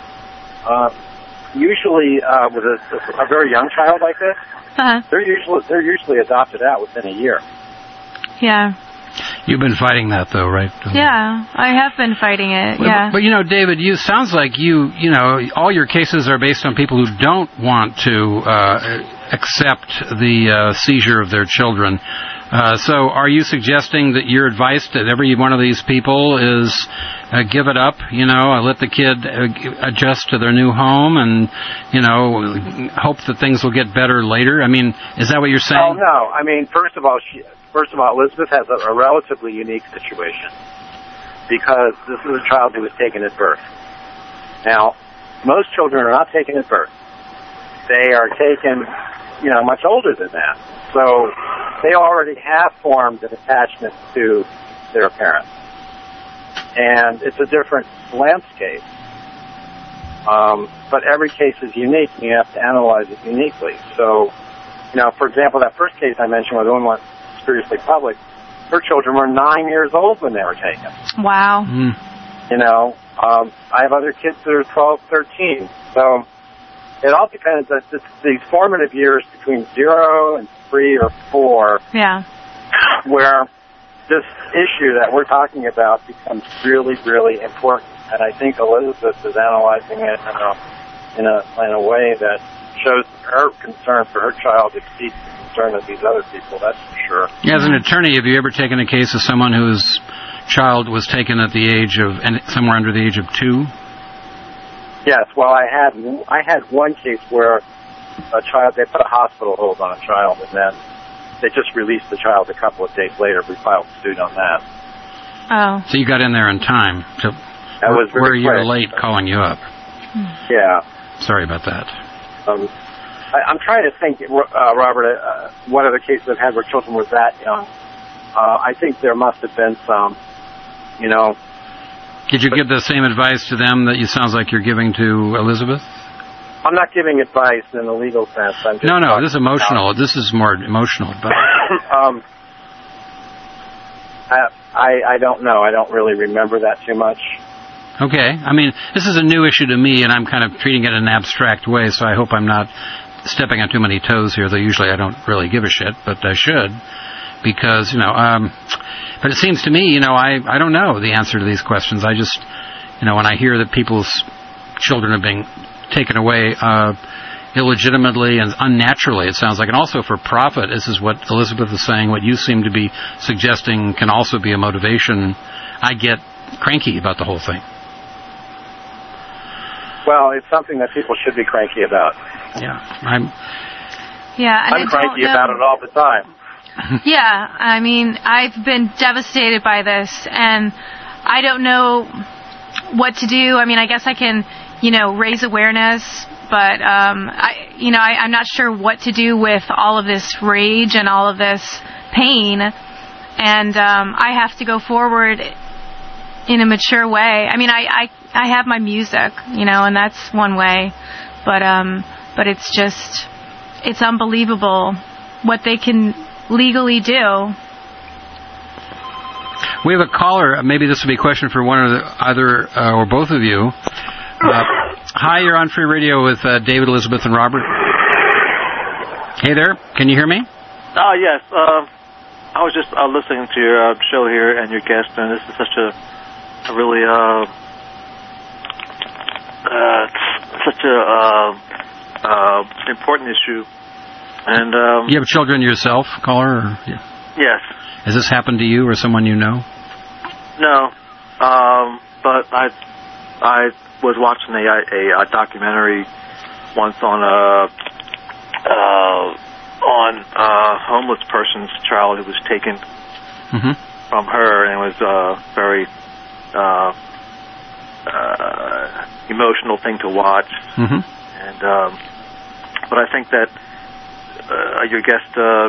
uh, usually uh, with a, a very young child like this, uh-huh. they're usually they're usually adopted out within a year. Yeah. You've been fighting that, though, right? Yeah, I have been fighting it, but, yeah. But, you know, David, you sounds like you, you know, all your cases are based on people who don't want to uh, accept the uh, seizure of their children. Uh, so are you suggesting that your advice to every one of these people is uh, give it up, you know, uh, let the kid uh, adjust to their new home and, you know, hope that things will get better later? I mean, is that what you're saying? Oh, no. I mean, first of all, she... First of all, Elizabeth has a, a relatively unique situation because this is a child who was taken at birth. Now, most children are not taken at birth. They are taken, you know, much older than that. So they already have formed an attachment to their parents. And it's a different landscape. Um, but every case is unique, and you have to analyze it uniquely. So, you know, for example, that first case I mentioned where the one went seriously public, her children were nine years old when they were taken. Wow. Mm. You know, um, I have other kids that are twelve, thirteen. So it all depends. That these formative years between zero and three or four, yeah, where this issue that we're talking about becomes really, really important. And I think Elizabeth is analyzing it in a in a in a way that shows her concern for her child exceeds concern of these other people, that's for sure. Yeah, as an attorney, have you ever taken a case of someone whose child was taken at the age of, and somewhere under the age of two? Yes, well, I had I had one case where a child, they put a hospital hold on a child, and then they just released the child a couple of days later. We filed suit on that. Oh. So you got in there in time to that was where you were quick. late calling you up. Yeah. Sorry about that. Um, I, I'm trying to think, uh, Robert, uh, what other cases I've had where children were that young. Uh, I think there must have been some, you know. Did you give the same advice to them that you sounds like you're giving to Elizabeth? I'm not giving advice in the legal sense. I'm just no, no, this is emotional. About. This is more emotional. But um, I, I I don't know. I don't really remember that too much. Okay. I mean, this is a new issue to me, and I'm kind of treating it in an abstract way, so I hope I'm not stepping on too many toes here, though usually I don't really give a shit, but I should, because, you know, um, but it seems to me, you know, I, I don't know the answer to these questions. I just, you know, when I hear that people's children are being taken away uh, illegitimately and unnaturally, it sounds like, and also for profit, this is what Elizabeth is saying, what you seem to be suggesting can also be a motivation. I get cranky about the whole thing. Well, it's something that people should be cranky about. Yeah, I'm. Yeah, and I'm I cranky don't know. about it all the time. Yeah, I mean, I've been devastated by this, and I don't know what to do. I mean, I guess I can, you know, raise awareness, but um, I, you know, I, I'm not sure what to do with all of this rage and all of this pain, and um, I have to go forward in a mature way. I mean, I, I, I have my music, you know, and that's one way, but um, but it's just, it's unbelievable what they can legally do. We have a caller. Maybe this would be a question for one or the, either uh, or both of you. Uh, hi, you're on Free Radio with uh, David, Elizabeth, and Robert. Hey there, can you hear me? Oh, yes. Uh, I was just uh, listening to your uh, show here and your guest, and this is such a, a really uh, uh, such a uh, uh, important issue. And um, you have children yourself, caller? Or, yeah. Yes. Has this happened to you or someone you know? No, um, but I I was watching a, a, a documentary once on a uh, on a homeless person's child who was taken mm-hmm. from her, and it was a very uh, uh, emotional thing to watch. Mm-hmm. And um, but I think that uh, your guest, uh,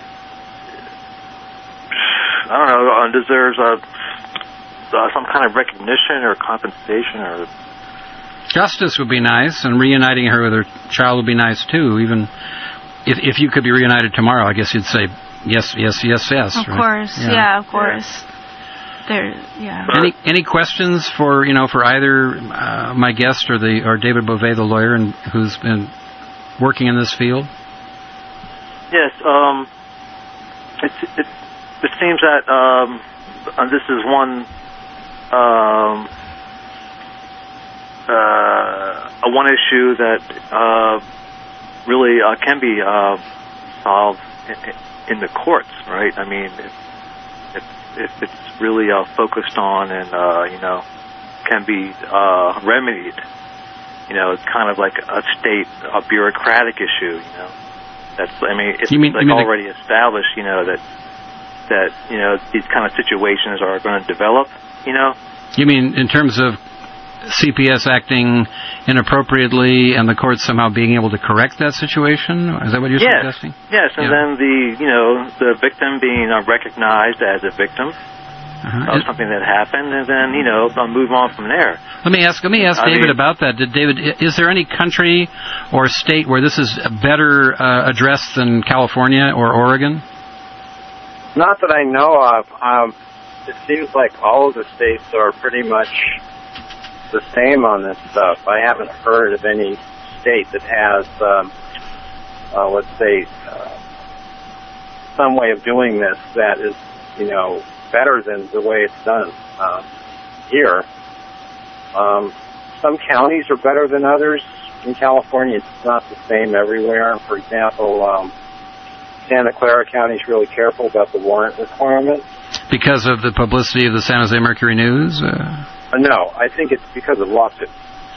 I don't know, uh, deserves a. Uh, some kind of recognition or compensation or justice would be nice, and reuniting her with her child would be nice too. Even if if you could be reunited tomorrow, I guess you'd say yes, yes, yes, yes. Of right? course, yeah, yeah of course. Yeah. There, yeah. Any any questions for you know for either uh, my guest or the or David Beauvais, the lawyer, and who's been working in this field? Yes, um, it it it seems that um, and this is one. Um, uh, one issue that uh, really uh, can be uh, solved in, in the courts, right? I mean, if, if, if it's really uh, focused on and, uh, you know, can be uh, remedied, you know, it's kind of like a state, a bureaucratic issue, you know. That's, I mean, it's you mean, like you mean already the... established, you know, that, that, you know, these kind of situations are going to develop. You know? You mean in terms of C P S acting inappropriately and the courts somehow being able to correct that situation? Is that what you're yes. suggesting? Yes, and yeah. then the, you know, the victim being uh, recognized as a victim uh-huh. of it, something that happened, and then, you know, I'll move on from there. Let me ask, let me ask I David mean, about that. Did David, is there any country or state where this is better uh, addressed than California or Oregon? Not that I know of. Um, It seems like all of the states are pretty much the same on this stuff. I haven't heard of any state that has, um, uh, let's say, uh, some way of doing this that is, you know, better than the way it's done uh, here. Um, some counties are better than others. In California, it's not the same everywhere. For example, um, Santa Clara County is really careful about the warrant requirement. Because of the publicity of the San Jose Mercury News? Uh... Uh, no, I think it's because of lawsuits.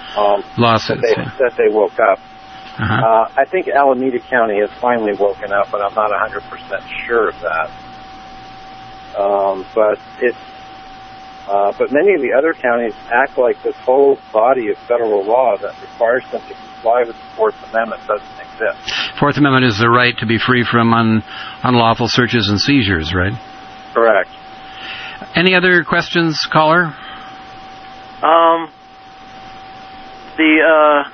um, Lawsuits, that they, yeah. that they woke up. Uh-huh. Uh, I think Alameda County has finally woken up, but I'm not one hundred percent sure of that. Um, but it's, uh, but many of the other counties act like this whole body of federal law that requires them to comply with the Fourth Amendment doesn't exist. Fourth Amendment is the right to be free from un, unlawful searches and seizures, right? Correct. Any other questions, caller? Um, the, uh,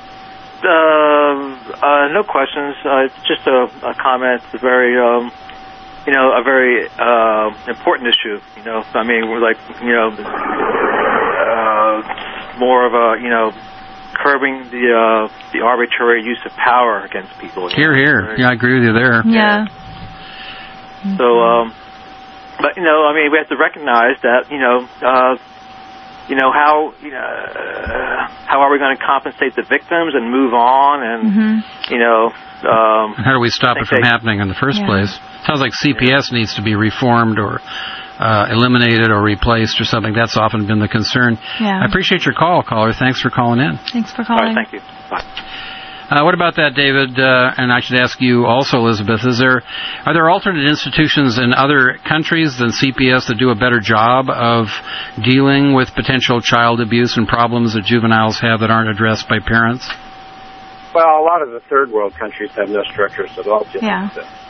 uh, uh, no questions, uh, just a, a comment, a very, um, you know, a very, uh, important issue, you know, I mean, we're like, you know, uh, more of a, you know, curbing the, uh, the arbitrary use of power against people. Here, know, here. right? Yeah, I agree with you there. Yeah. So, um, but, you know, I mean, we have to recognize that, you know, uh, you know, how, you know, uh, how are we going to compensate the victims and move on and, Mm-hmm. you know, um, How do we stop it from they, happening in the first Yeah. place? Sounds like C P S needs to be reformed or uh, eliminated or replaced or something. That's often been the concern. Yeah. I appreciate your call, caller. Thanks for calling in. Thanks for all calling. right, thank you. Bye. Uh, what about that, David? Uh, and I should ask you also, Elizabeth, is there are there alternate institutions in other countries than C P S that do a better job of dealing with potential child abuse and problems that juveniles have that aren't addressed by parents? Well, a lot of the third world countries have no structures at all. Just Yeah.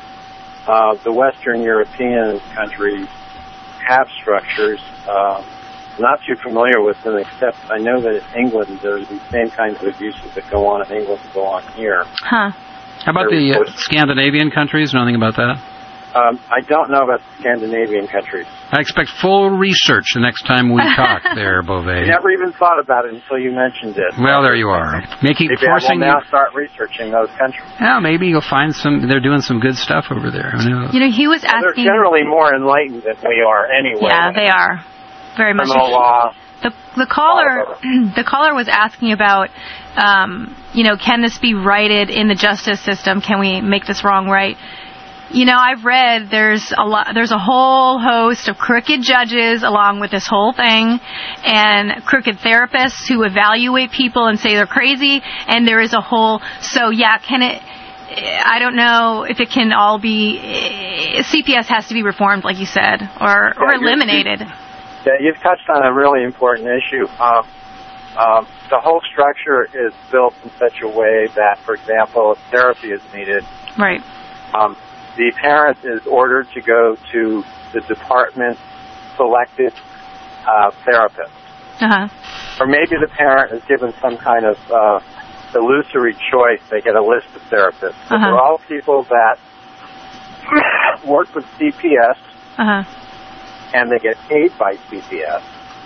uh, the Western European countries have structures. Um, not too familiar with them, except I know that in England there's the same kinds of abuses that go on in England that go on here. Huh. How about Very the uh, close. Scandinavian countries? Nothing about that? Um, I don't know about the Scandinavian countries. I expect full research the next time we talk there, Beauvais. I never even thought about it until you mentioned it. Well, there you are. Making Maybe forcing I will now you. start researching those countries. Well, maybe you'll find some. They're doing some good stuff over there. Who knows? You know, he was They're asking. generally more enlightened than we are anyway. Yeah, they are. Very much. Criminal law. The the caller the caller was asking about, um, you know, can this be righted in the justice system? Can we make this wrong right? You know, I've read there's a lot, there's a whole host of crooked judges along with this whole thing, and crooked therapists who evaluate people and say they're crazy, and there is a whole. So yeah, can it? I don't know if it can all be. C P S has to be reformed, like you said, or or Yeah, you- eliminated. Yeah, you've touched on a really important issue. Um, um, the whole structure is built in such a way that, for example, if therapy is needed, Right. um, the parent is ordered to go to the department-selected uh, therapist. Uh-huh. Or maybe the parent is given some kind of uh, illusory choice. They get a list of therapists. But Uh-huh. they're all people that work with C P S, Uh-huh. and they get paid by C P S.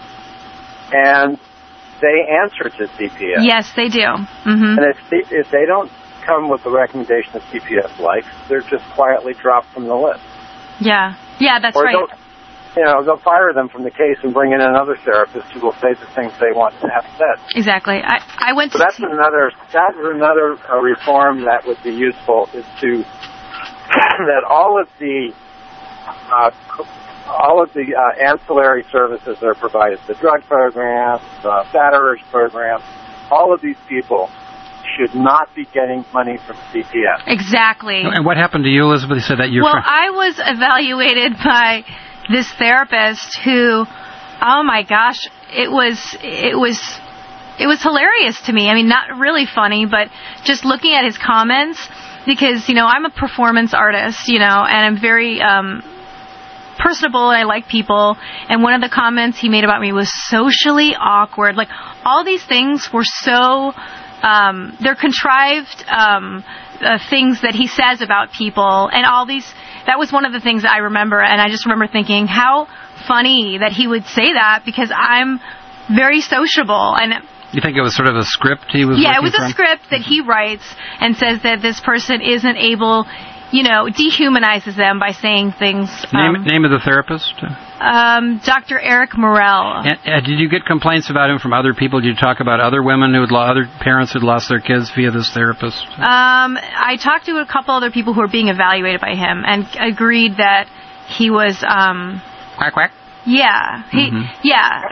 And they answer to C P S. Yes, they do. Mm-hmm. And if, C- if they don't come with the recommendation that C P S likes, they're just quietly dropped from the list. Yeah. Yeah, that's or right. they'll, you know, they'll fire them from the case and bring in another therapist who will say the things they want to have said. Exactly. I I went So to that's see- another that's another uh, reform that would be useful is to that all of the uh, all of the uh, ancillary services that are provided, the drug programs, the Saturage program, all of these people should not be getting money from C P S. Exactly. And what happened to you, Elizabeth? You said that you're. Well, fr- I was evaluated by this therapist who, oh my gosh, it was it was it was hilarious to me. I mean, not really funny, but just looking at his comments, because you know I'm a performance artist, you know, and I'm very um, personable and I like people. And one of the comments he made about me was socially awkward. Like all these things were so. Um, they're contrived um, uh, things that he says about people, and all these. That was one of the things I remember, and I just remember thinking how funny that he would say that, because I'm very sociable. And you think it was sort of a script he was? yeah, it was working a from? script that he writes and says that this person isn't able, you know, dehumanizes them by saying things. Name Um, name of the therapist. um, Doctor Eric Morell. And, uh, did you get complaints about him from other people? Did you talk about other women who had lo- other parents who'd lost their kids via this therapist? Um, I talked to a couple other people who were being evaluated by him and agreed that he was, um, Quack quack. yeah, he, Mhm. yeah,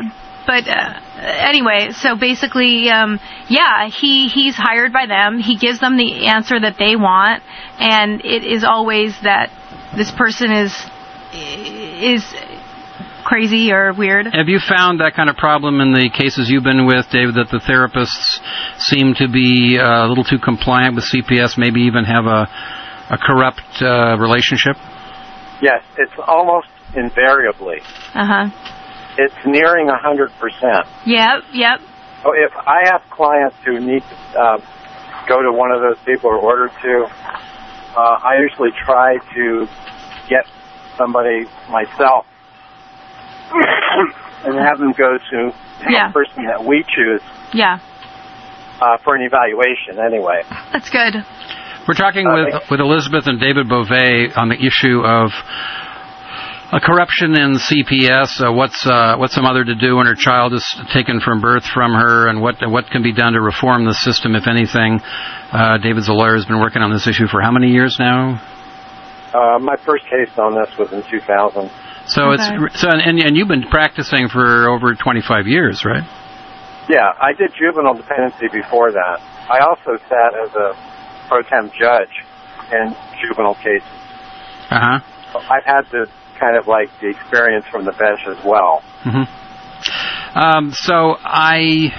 but uh, anyway, so basically, um, yeah, he he's hired by them. He gives them the answer that they want, and it is always that this person is is crazy or weird. Have you found that kind of problem in the cases you've been with, David, that the therapists seem to be uh, a little too compliant with C P S, maybe even have a, a corrupt uh, relationship? Yes, it's almost invariably. Uh-huh. It's nearing one hundred percent. Yep, yep. So if I have clients who need to uh, go to one of those people or order to, uh, I usually try to get somebody myself and have them go to yeah. the person that we choose yeah. uh, for an evaluation anyway. That's good. We're talking with with Elizabeth and David Beauvais on the issue of uh, corruption in C P S. Uh, what's uh, what's a mother to do when her child is taken from birth from her, and what what can be done to reform the system, if anything? Uh, David's a lawyer, has been working on this issue for how many years now? Uh, my first case on this was in two thousand. So okay. it's so, and and you've been practicing for over twenty-five years, right? Yeah, I did juvenile dependency before that. I also sat as a pro tem judge in juvenile cases. Uh-huh. I've had the kind of like the experience from the bench as well. Mm-hmm. Um, so I,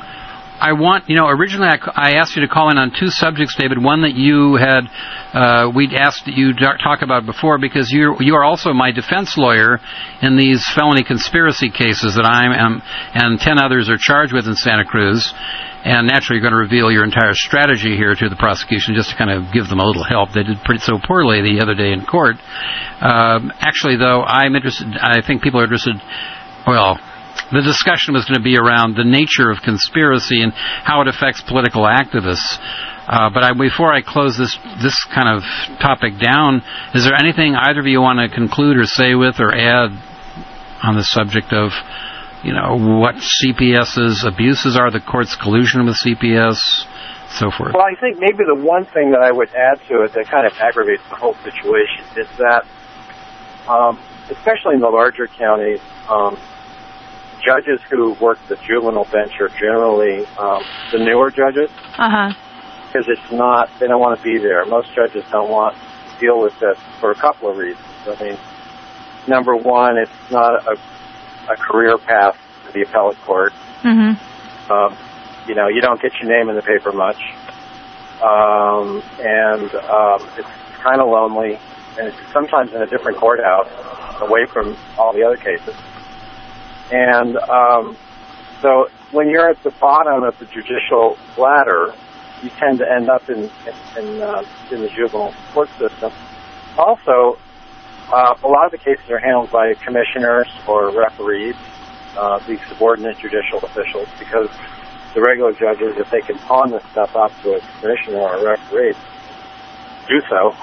I want, you know, originally I, I asked you to call in on two subjects, David. One that you had, uh, we'd asked that you talk about before, because you you are also my defense lawyer in these felony conspiracy cases that I am, and ten others are charged with in Santa Cruz. And naturally, you're going to reveal your entire strategy here to the prosecution, just to kind of give them a little help. They did pretty so poorly the other day in court. Um, actually, though, I'm interested. I think people are interested. Well, the discussion was going to be around the nature of conspiracy and how it affects political activists. Uh, but I, before I close this this kind of topic down, is there anything either of you want to conclude or say with or add on the subject of, you know, what C P S's abuses are, the court's collusion with C P S, so forth? Well, I think maybe the one thing that I would add to it that kind of aggravates the whole situation is that, um, especially in the larger counties, um, judges who work the juvenile bench are generally um, the newer judges. Uh-huh. Because it's not, they don't want to be there. Most judges don't want to deal with this for a couple of reasons. I mean, number one, it's not a a career path to the appellate court. Mm-hmm. Um, you know, you don't get your name in the paper much. Um, and um, it's kind of lonely. And it's sometimes in a different courthouse, away from all the other cases. And um, so when you're at the bottom of the judicial ladder, you tend to end up in, in, in, uh, in the juvenile court system. Also, Uh, a lot of the cases are handled by commissioners or referees, uh, the subordinate judicial officials, because the regular judges, if they can pawn this stuff up to a commissioner or a referee, do so.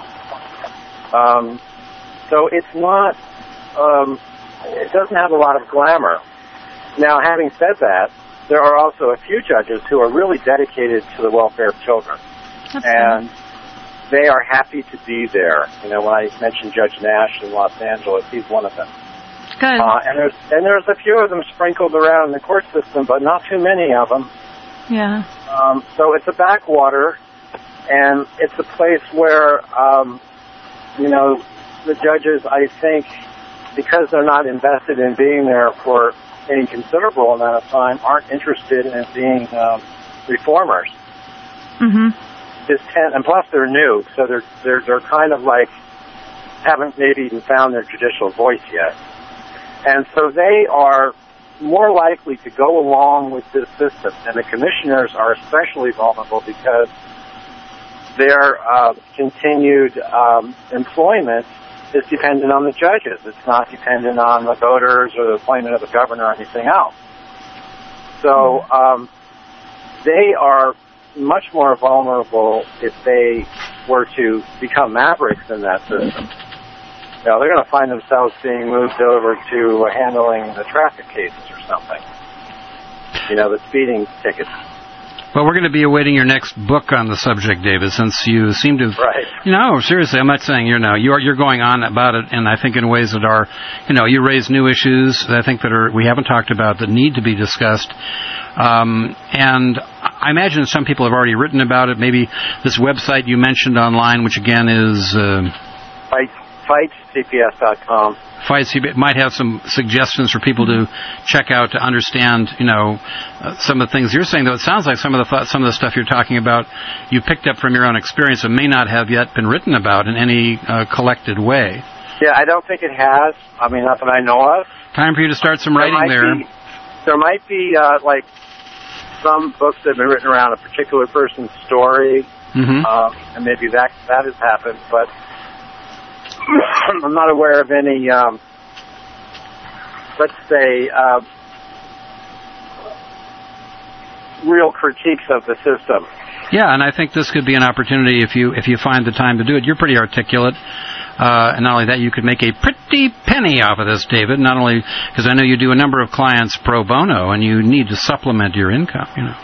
Um, so it's not, um, it doesn't have a lot of glamour. Now, having said that, there are also a few judges who are really dedicated to the welfare of children. That's and nice. They are happy to be there. You know, when I mentioned Judge Nash in Los Angeles, he's one of them. Good. Uh, and there's and there's a few of them sprinkled around in the court system, but not too many of them. Yeah. Um, so it's a backwater, and it's a place where, um, you know, the judges, I think, because they're not invested in being there for any considerable amount of time, aren't interested in being um, reformers. Mm-hmm. Ten, and plus they're new, so they're they're they're kind of like haven't maybe even found their judicial voice yet, and so they are more likely to go along with this system. And the commissioners are especially vulnerable because their uh, continued um, employment is dependent on the judges. It's not dependent on the voters or the appointment of the governor or anything else. So um, they are much more vulnerable if they were to become mavericks in that system. Now, they're going to find themselves being moved over to handling the traffic cases or something. You know, the speeding tickets. Well, we're going to be awaiting your next book on the subject, David, since you seem to... Right. You know, seriously, I'm not saying you're no. You're, you're going on about it, and I think in ways that are, you know, you raise new issues that I think that are we haven't talked about that need to be discussed. Um, and I imagine some people have already written about it. Maybe this website you mentioned online, which again is... Uh, Fight, fight C P S dot com. Fights might have some suggestions for people to check out to understand, you know, uh, some of the things you're saying. Though it sounds like some of the th- some of the stuff you're talking about you picked up from your own experience and may not have yet been written about in any uh, collected way. Yeah, I don't think it has. I mean, not that I know of. Time for you to start some writing there. There, be, there might be uh, like some books that have been written around a particular person's story, mm-hmm. uh, and maybe that that has happened, but. I'm not aware of any, um, let's say, uh, real critiques of the system. Yeah, and I think this could be an opportunity if you if you find the time to do it. You're pretty articulate, uh, and not only that, you could make a pretty penny off of this, David. Not only because I know you do a number of clients pro bono, and you need to supplement your income. You know.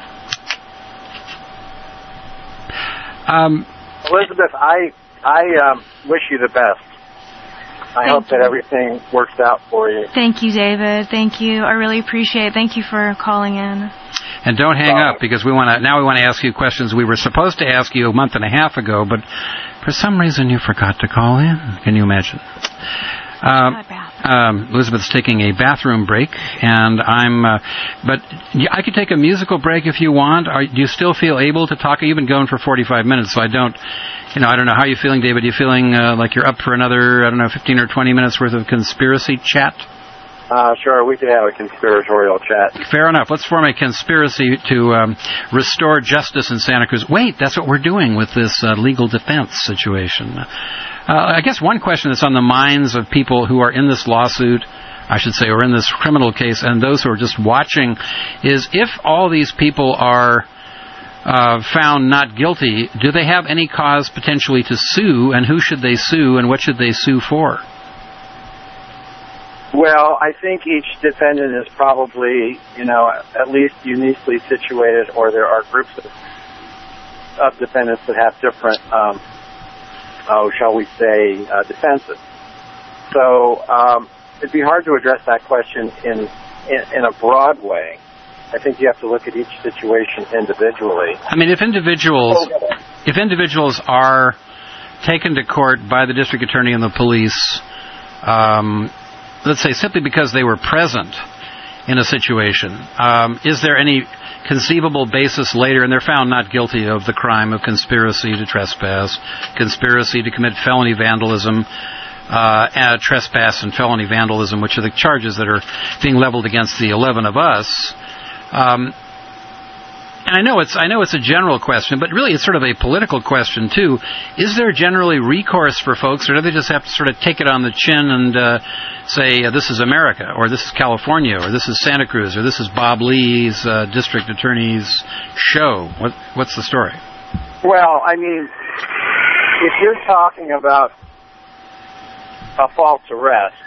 Um, Elizabeth, I I um, wish you the best. I Thank hope that you. everything works out for you. Thank you, David. Thank you. I really appreciate it. Thank you for calling in. And don't hang up, because we want to. Now we want to ask you questions we were supposed to ask you a month and a half ago, but for some reason you forgot to call in. Can you imagine? Um, um, Elizabeth's taking a bathroom break, and I'm. Uh, but I could take a musical break if you want. Are, do you still feel able to talk? You've been going for forty-five minutes, so I don't. You know, I don't know how you're feeling, David. Are you feeling uh, like you're up for another, I don't know, fifteen or twenty minutes worth of conspiracy chat? Uh, sure, we could have a conspiratorial chat. Fair enough. Let's form a conspiracy to um, restore justice in Santa Cruz. Wait, that's what we're doing with this uh, legal defense situation. Uh, I guess one question that's on the minds of people who are in this lawsuit, I should say, or in this criminal case, and those who are just watching, is if all these people are uh, found not guilty, do they have any cause potentially to sue, and who should they sue, and what should they sue for? Well, I think each defendant is probably, you know, at least uniquely situated, or there are groups of, of defendants that have different, um, oh, shall we say, uh, defenses. So um, it'd be hard to address that question in, in in a broad way. I think you have to look at each situation individually. I mean, if individuals, if individuals are taken to court by the district attorney and the police, um, let's say simply because they were present in a situation, um, is there any conceivable basis later, and they're found not guilty of the crime of conspiracy to trespass, conspiracy to commit felony vandalism, uh, and trespass and felony vandalism, which are the charges that are being leveled against the eleven of us. Um, and I know it's I know it's a general question, but really it's sort of a political question too. Is there generally recourse for folks, or do they just have to sort of take it on the chin and uh, say uh, this is America, or this is California, or this is Santa Cruz, or this is Bob Lee's uh, district attorney's show? What what's the story? Well, I mean, if you're talking about a false arrest,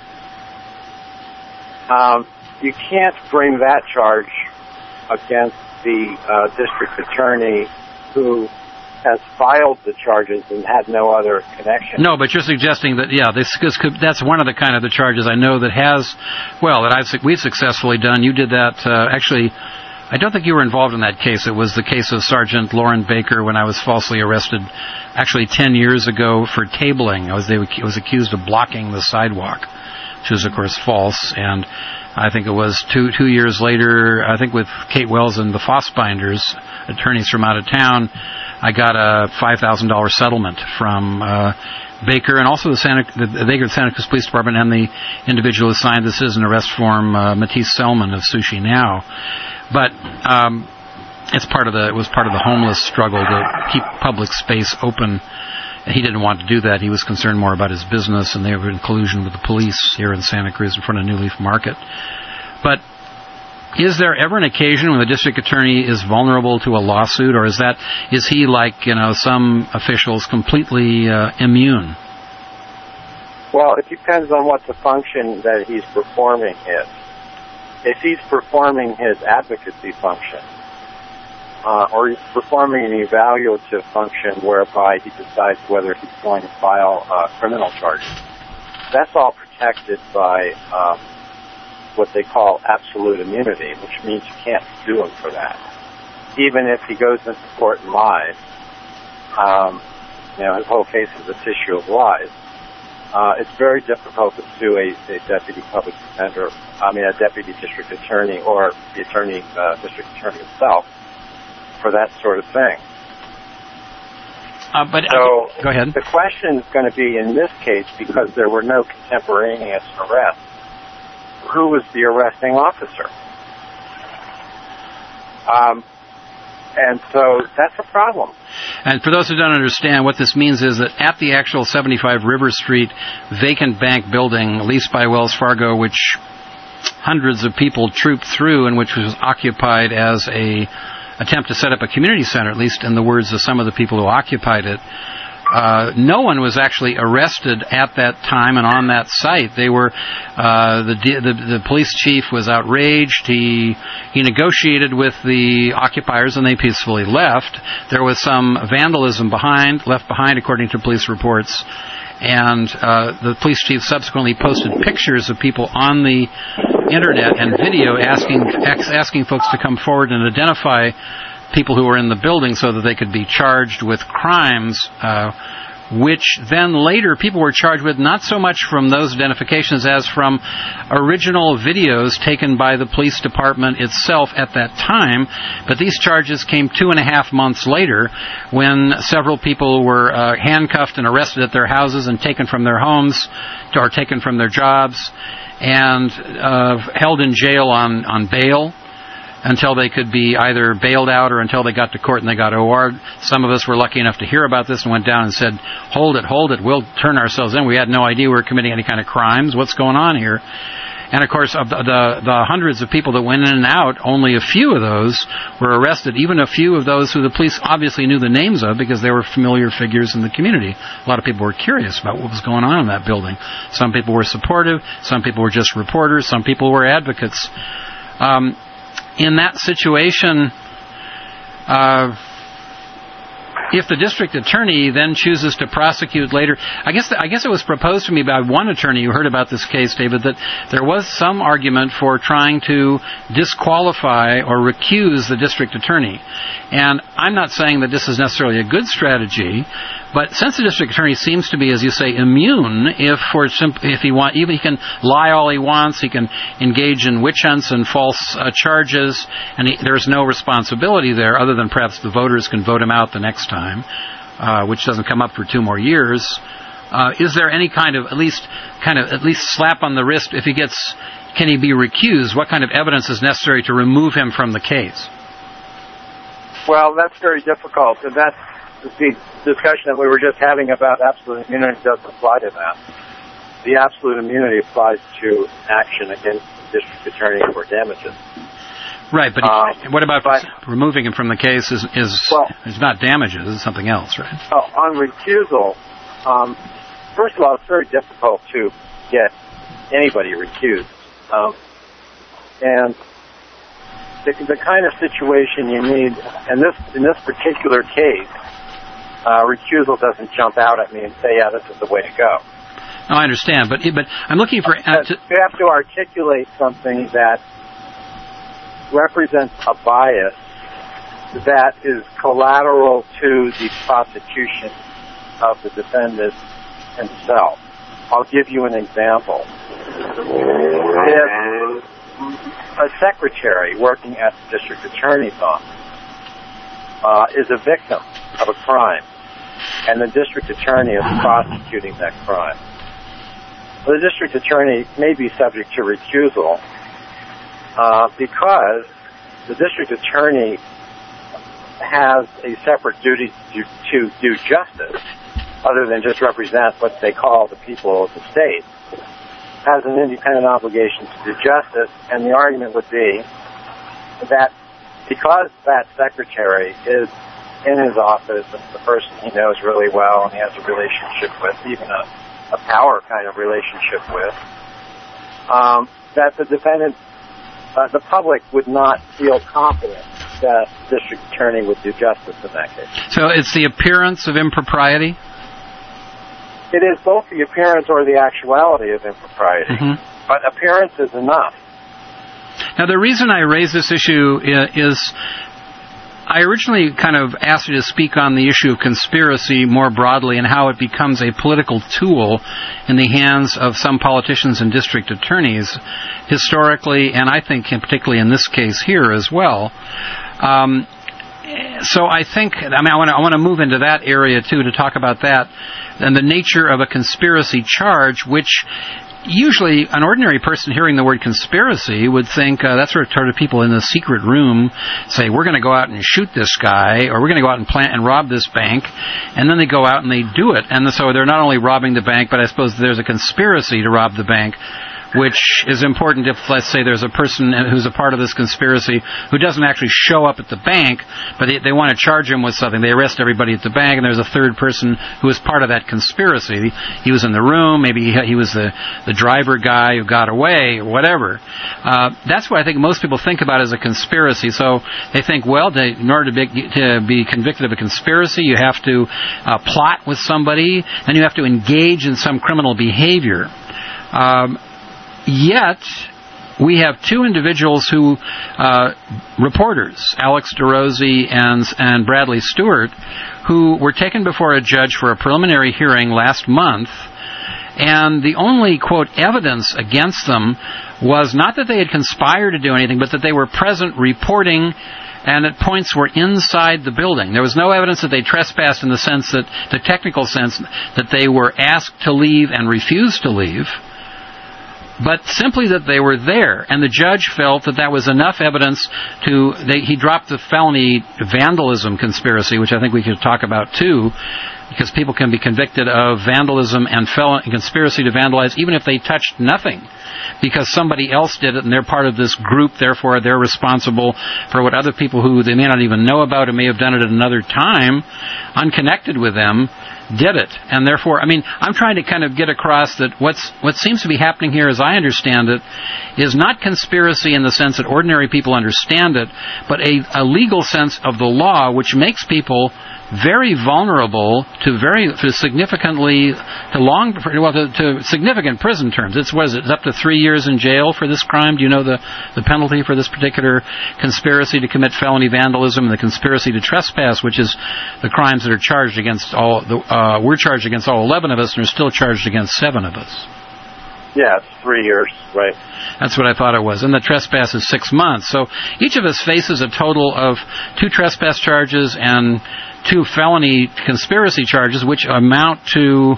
um, you can't bring that charge against the uh, district attorney who has filed the charges and had no other connection. No, but you're suggesting that, yeah, this, this could, that's one of the kind of the charges I know that has, well, that I've we've successfully done. You did that, uh, actually, I don't think you were involved in that case. It was the case of Sergeant Lauren Baker when I was falsely arrested, actually ten years ago for tabling. I was, they was accused of blocking the sidewalk, which was, of course, false, and I think it was two two years later, I think with Kate Wells and the Fossbinders, attorneys from out of town, I got a five thousand dollars settlement from uh, Baker and also the Santa the Baker Santa Cruz Police Department and the individual who signed the citizen arrest form, uh, Matisse Selman of Sushi Now. But um, it's part of the it was part of the homeless struggle to keep public space open. He didn't want to do that. He was concerned more about his business, and they were in collusion with the police here in Santa Cruz in front of New Leaf Market. But is there ever an occasion when the district attorney is vulnerable to a lawsuit, or is that is he like, you know, some officials completely uh, immune? Well, it depends on what the function that he's performing is. If he's performing his advocacy function, uh, or he's performing an evaluative function whereby he decides whether he's going to file uh, criminal charges. That's all protected by um, what they call absolute immunity, which means you can't sue him for that. Even if he goes into court and lies, um, you know, his whole case is a tissue of lies. Uh, it's very difficult to sue a, a deputy public defender, I mean a deputy district attorney or the attorney, uh, district attorney himself for that sort of thing. Uh, but so uh, go ahead. The question is going to be in this case, because there were no contemporaneous arrests, who was the arresting officer? Um, and so that's a problem. And for those who don't understand, what this means is that at the actual seventy-five River Street vacant bank building leased by Wells Fargo, which hundreds of people trooped through and which was occupied as a attempt to set up a community center, at least in the words of some of the people who occupied it, Uh, no one was actually arrested at that time and on that site. They were uh, the, the the police chief was outraged. He he negotiated with the occupiers and they peacefully left. There was some vandalism behind left behind, according to police reports. And uh, the police chief subsequently posted pictures of people on the internet and video asking asking folks to come forward and identify people who were in the building so that they could be charged with crimes, uh, which then later people were charged with not so much from those identifications as from original videos taken by the police department itself at that time. But these charges came two and a half months later when several people were uh, handcuffed and arrested at their houses and taken from their homes or taken from their jobs and uh, held in jail on, on bail until they could be either bailed out or until they got to court and they got O R'd. Some of us were lucky enough to hear about this and went down and said, hold it, hold it, we'll turn ourselves in. We had no idea we were committing any kind of crimes. What's going on here? And, of course, of the, the, the hundreds of people that went in and out, only a few of those were arrested, even a few of those who the police obviously knew the names of because they were familiar figures in the community. A lot of people were curious about what was going on in that building. Some people were supportive. Some people were just reporters. Some people were advocates. Um, In that situation, uh, if the district attorney then chooses to prosecute later, I guess I guess it was proposed to me by one attorney who heard about this case, David, that there was some argument for trying to disqualify or recuse the district attorney. And I'm not saying that this is necessarily a good strategy, but since the district attorney seems to be, as you say, immune, if for if he want, even he can lie all he wants, he can engage in witch hunts and false uh, charges, and he, there's no responsibility there other than perhaps the voters can vote him out the next time, uh, which doesn't come up for two more years. Uh, is there any kind of at least kind of at least slap on the wrist if he gets? Can he be recused? What kind of evidence is necessary to remove him from the case? Well, that's very difficult, and that's the discussion that we were just having about absolute immunity doesn't apply to that. The absolute immunity applies to action against the district attorney for damages. Right, but um, what about but, removing him from the case is is, well, is not damages, it's something else, right? Uh, on recusal, um, first of all, it's very difficult to get anybody recused. Um, and the, the kind of situation you need, and this in this particular case, Uh, recusal doesn't jump out at me and say, yeah, this is the way to go. No, I understand, but but I'm looking for... Uh, to you have to articulate something that represents a bias that is collateral to the prosecution of the defendant himself. I'll give you an example. If a secretary working at the district attorney's office uh, is a victim of a crime, and the district attorney is prosecuting that crime, the district attorney may be subject to recusal uh, because the district attorney has a separate duty to, to do justice other than just represent what they call the people of the state, has an independent obligation to do justice, and the argument would be that because that secretary is in his office, it's the person he knows really well and he has a relationship with, even a, a power kind of relationship with, um, that the defendant, uh, the public would not feel confident the district attorney would do justice in that case. So it's the appearance of impropriety? It is both the appearance or the actuality of impropriety, Mm-hmm. but appearance is enough. Now, the reason I raise this issue is I originally kind of asked you to speak on the issue of conspiracy more broadly and how it becomes a political tool in the hands of some politicians and district attorneys historically, and I think particularly in this case here as well. Um, so I think, I mean, I want to I want to move into that area too to talk about that and the nature of a conspiracy charge, which usually an ordinary person hearing the word conspiracy would think uh, that's sort of, sort of people in the secret room say, we're going to go out and shoot this guy, or we're going to go out and plant and rob this bank, and then they go out and they do it. And so they're not only robbing the bank, but I suppose there's a conspiracy to rob the bank, which is important if, let's say, there's a person who's a part of this conspiracy who doesn't actually show up at the bank, but they, they want to charge him with something. They arrest everybody at the bank, and there's a third person who is part of that conspiracy. He was in the room, maybe he, he was the, the driver guy who got away, or whatever. Uh, that's what I think most people think about as a conspiracy. So they think, well, they, in order to be, to be convicted of a conspiracy, you have to uh, plot with somebody, and you have to engage in some criminal behavior. Um, Yet, we have two individuals who, uh, reporters, Alex DeRosie and, and Bradley Stewart, who were taken before a judge for a preliminary hearing last month, and the only, quote, evidence against them was not that they had conspired to do anything, but that they were present reporting and at points were inside the building. There was no evidence that they trespassed in the sense that, the technical sense, that they were asked to leave and refused to leave, but simply that they were there. And the judge felt that that was enough evidence to, they, he dropped the felony vandalism conspiracy, which I think we could talk about too, because people can be convicted of vandalism and fel- conspiracy to vandalize even if they touched nothing, because somebody else did it and they're part of this group, therefore they're responsible for what other people who they may not even know about and may have done it at another time, unconnected with them, did it. And therefore, I mean, I'm trying to kind of get across that what's what seems to be happening here, as I understand it, is not conspiracy in the sense that ordinary people understand it, but a, a legal sense of the law, which makes people very vulnerable to very to significantly to long well to, to significant prison terms. It's what is it? It's up to three years in jail for this crime. Do you know the the penalty for this particular conspiracy to commit felony vandalism and the conspiracy to trespass, which is the crimes that are charged against all the uh, we're charged against all eleven of us and are still charged against seven of us. Yeah, it's three years, right. That's what I thought it was. And the trespass is six months. So each of us faces a total of two trespass charges and two felony conspiracy charges, which amount to,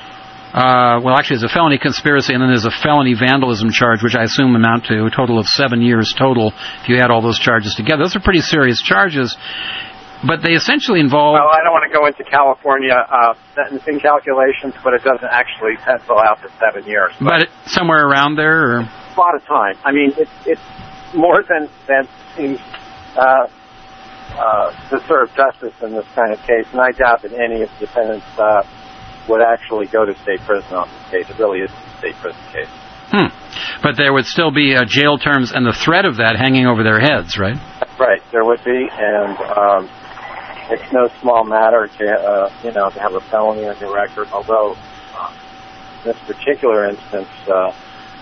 uh, well, actually, there's a felony conspiracy, and then there's a felony vandalism charge, which I assume amount to a total of seven years total if you add all those charges together. Those are pretty serious charges. But they essentially involve... Well, I don't want to go into California uh, sentencing calculations, but it doesn't actually pencil out to seven years. But, but it, somewhere around there? Or? A lot of time. I mean, it's, it's more than, than seems uh, uh, to serve justice in this kind of case, and I doubt that any of the defendants uh, would actually go to state prison on this case. It really is a state prison case. Hmm. But there would still be uh, jail terms and the threat of that hanging over their heads, right? Right, there would be, and... Um, It's no small matter to, uh, you know, to have a felony on your record, although uh, in this particular instance, uh,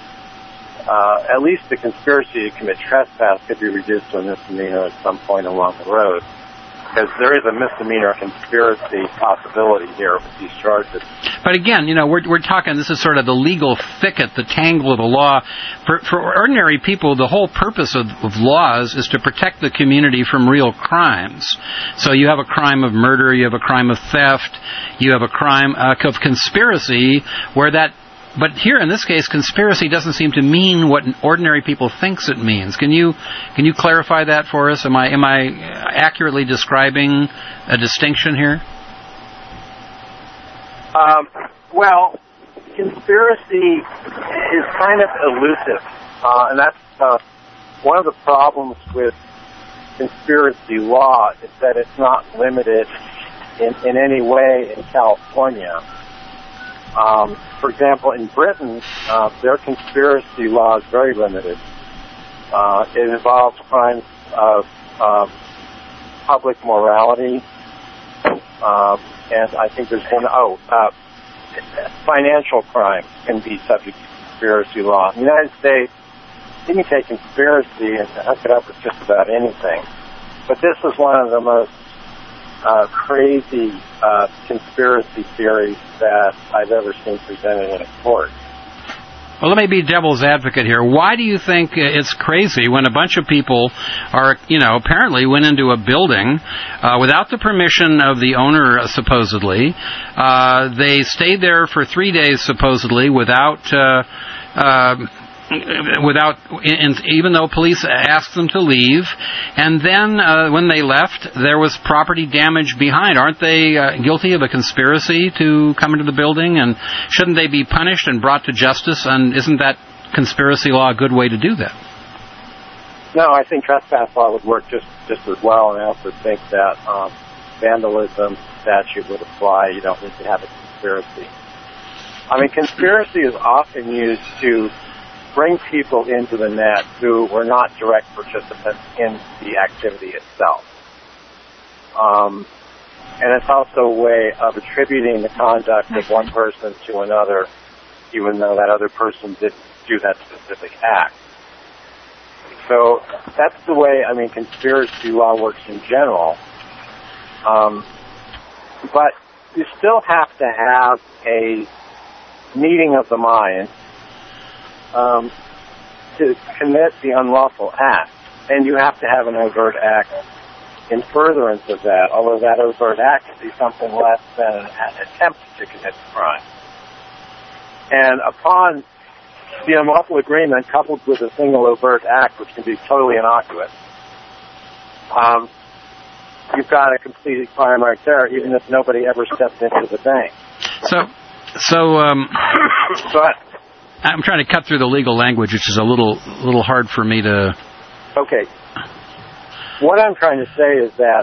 uh, at least the conspiracy to commit trespass could be reduced to a misdemeanor at some point along the road, because there is a misdemeanor conspiracy possibility here with these charges. But again, you know, we're we're talking, this is sort of the legal thicket, the tangle of the law. For, for ordinary people, the whole purpose of, of laws is to protect the community from real crimes. So you have a crime of murder, you have a crime of theft, you have a crime uh, of conspiracy, where that, but here in this case, conspiracy doesn't seem to mean what ordinary people thinks it means. Can you can you clarify that for us? Am I am I accurately describing a distinction here? Um, well, conspiracy is kind of elusive, uh, and that's uh, one of the problems with conspiracy law is that it's not limited in, in any way in California. Um, for example, in Britain, uh, their conspiracy law is very limited. Uh, it involves crimes of uh, public morality, um, and I think there's been, oh, uh, financial crime can be subject to conspiracy law. In the United States, you can take conspiracy and hook it up with just about anything. But this is one of the most uh, crazy uh, conspiracy theories that I've ever seen presented in a court. Well, let me be devil's advocate here. Why do you think it's crazy when a bunch of people are, you know, apparently went into a building uh, without the permission of the owner, supposedly. Uh, they stayed there for three days, supposedly, without... Uh, uh, without, in, even though police asked them to leave, and then uh, when they left, there was property damage behind. Aren't they uh, guilty of a conspiracy to come into the building, and shouldn't they be punished and brought to justice, and isn't that conspiracy law a good way to do that? No, I think trespass law would work just, just as well, and I also think that um, vandalism statute would apply. You don't need to have a conspiracy. I mean, conspiracy is often used to bring people into the net who were not direct participants in the activity itself. Um, and it's also a way of attributing the conduct of one person to another, even though that other person didn't do that specific act. So that's the way, I mean, conspiracy law works in general. Um, but you still have to have a meeting of the mind Um, to commit the unlawful act, and you have to have an overt act in furtherance of that, although that overt act could be something less than an attempt to commit the crime. And upon the unlawful agreement coupled with a single overt act, which can be totally innocuous, um, you've got a completed crime right there, even if nobody ever stepped into the bank. So, so, um... but I'm trying to cut through the legal language, which is a little little hard for me to... Okay. What I'm trying to say is that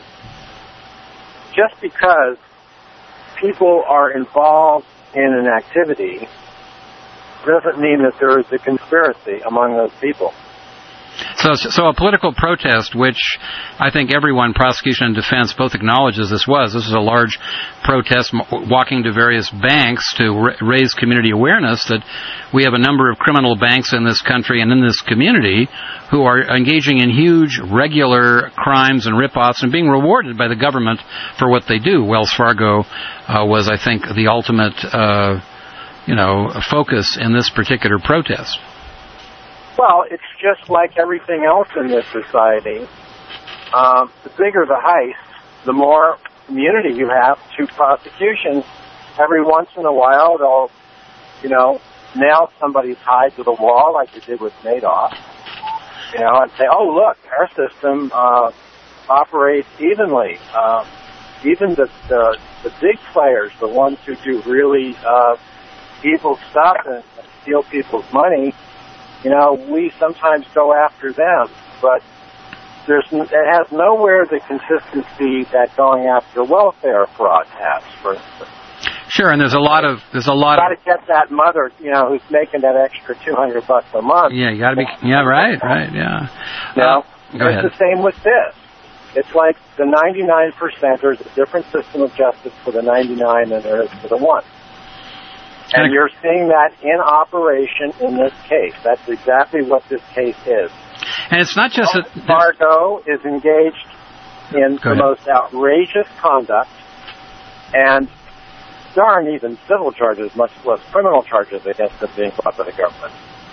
just because people are involved in an activity doesn't mean that there is a conspiracy among those people. So, so a political protest, which I think everyone, prosecution and defense, both acknowledges this was. This was a large protest walking to various banks to ra- raise community awareness that we have a number of criminal banks in this country and in this community who are engaging in huge, regular crimes and rip-offs and being rewarded by the government for what they do. Wells Fargo uh, was, I think, the ultimate, uh, you know, focus in this particular protest. Well, it's just like everything else in this society. Um, the bigger the heist, the more immunity you have to prosecution. Every once in a while, they'll, you know, nail somebody's hide to the wall like they did with Madoff, you know, and say, oh, look, our system uh, operates evenly. Uh, even the, the the big players, the ones who do really uh, evil stuff and steal people's money, you know, we sometimes go after them, but there's it has nowhere the consistency that going after welfare fraud has, for instance. Sure, and there's a lot of there's a lot. You got to get that mother, you know, who's making that extra two hundred bucks a month. Yeah, you got to be. Yeah, right, right, yeah. Now, uh, go ahead. It's the same with this. It's like the ninety-nine percent. There's a different system of justice for the ninety-nine than there is for the one. And you're seeing that in operation in this case. That's exactly what this case is. And it's not just that Fargo is engaged in the most outrageous conduct, and there aren't even civil charges, much less criminal charges against them being brought by the government.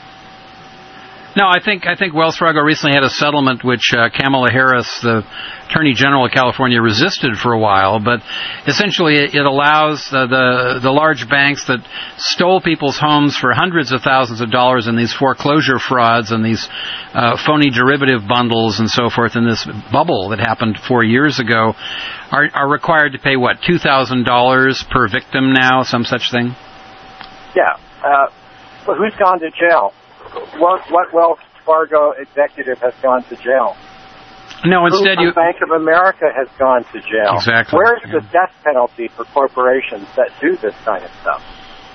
No, I think I think Wells Fargo recently had a settlement which uh, Kamala Harris, the Attorney General of California, resisted for a while. But essentially, it, it allows uh, the the large banks that stole people's homes for hundreds of thousands of dollars in these foreclosure frauds and these uh, phony derivative bundles and so forth in this bubble that happened four years ago, are are required to pay what two thousand dollars per victim now, some such thing. Yeah, uh, but who's gone to jail? What, what Wells Fargo executive has gone to jail? No, instead Who you... Bank of America has gone to jail. Exactly. Where's yeah. the death penalty for corporations that do this kind of stuff?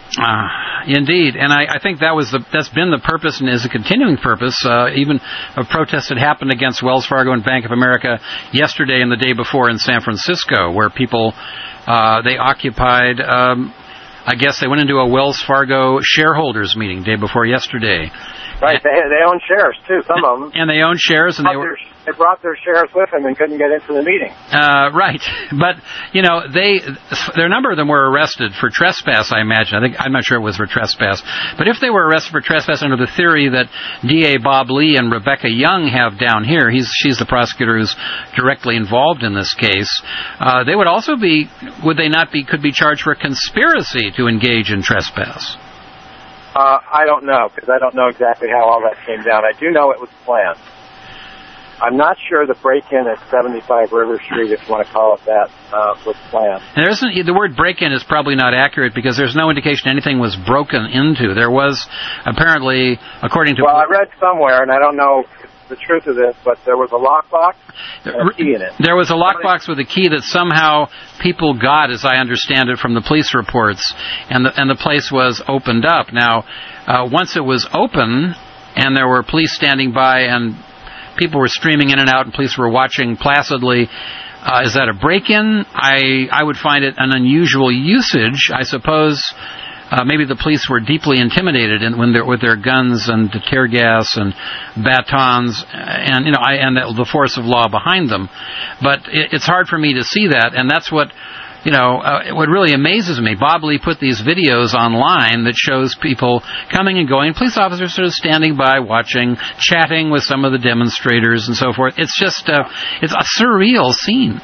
Uh, indeed, and I, I think that was the that's been the purpose and is a continuing purpose. Uh, even a protest that happened against Wells Fargo and Bank of America yesterday and the day before in San Francisco, where people uh, they occupied. Um, I guess they went into a Wells Fargo shareholders meeting day before yesterday. Right, they they own shares too, some of them. And they own shares, and they were they brought their shares with them and couldn't get into the meeting. Uh, right, but you know they, there a number of them were arrested for trespass. I imagine. I think I'm not sure it was for trespass, but if they were arrested for trespass under the theory that D A Bob Lee and Rebecca Young have down here, he's she's the prosecutor who's directly involved in this case. Uh, they would also be, would they not be, could be charged for conspiracy to engage in trespass. Uh, I don't know, because I don't know exactly how all that came down. I do know it was planned. I'm not sure the break-in at seventy-five River Street, if you want to call it that, uh, was planned. And there isn't, the word break-in is probably not accurate because there's no indication anything was broken into. There was apparently, according to... Well, I read somewhere, and I don't know the truth of this, but there was a lockbox and a key in it. There was a lockbox with a key that somehow people got, as I understand it, from the police reports, and the, and the place was opened up. Now, uh, once it was open, and there were police standing by, and people were streaming in and out, and police were watching placidly, uh, is that a break-in? I, I would find it an unusual usage, I suppose. Uh, maybe the police were deeply intimidated in, when they're, with their guns and the tear gas and batons and you know I, and the, the force of law behind them. But it, it's hard for me to see that, and that's what you know. Uh, what really amazes me. Bob Lee put these videos online that shows people coming and going, police officers sort of standing by, watching, chatting with some of the demonstrators and so forth. It's just uh, it's a surreal scene.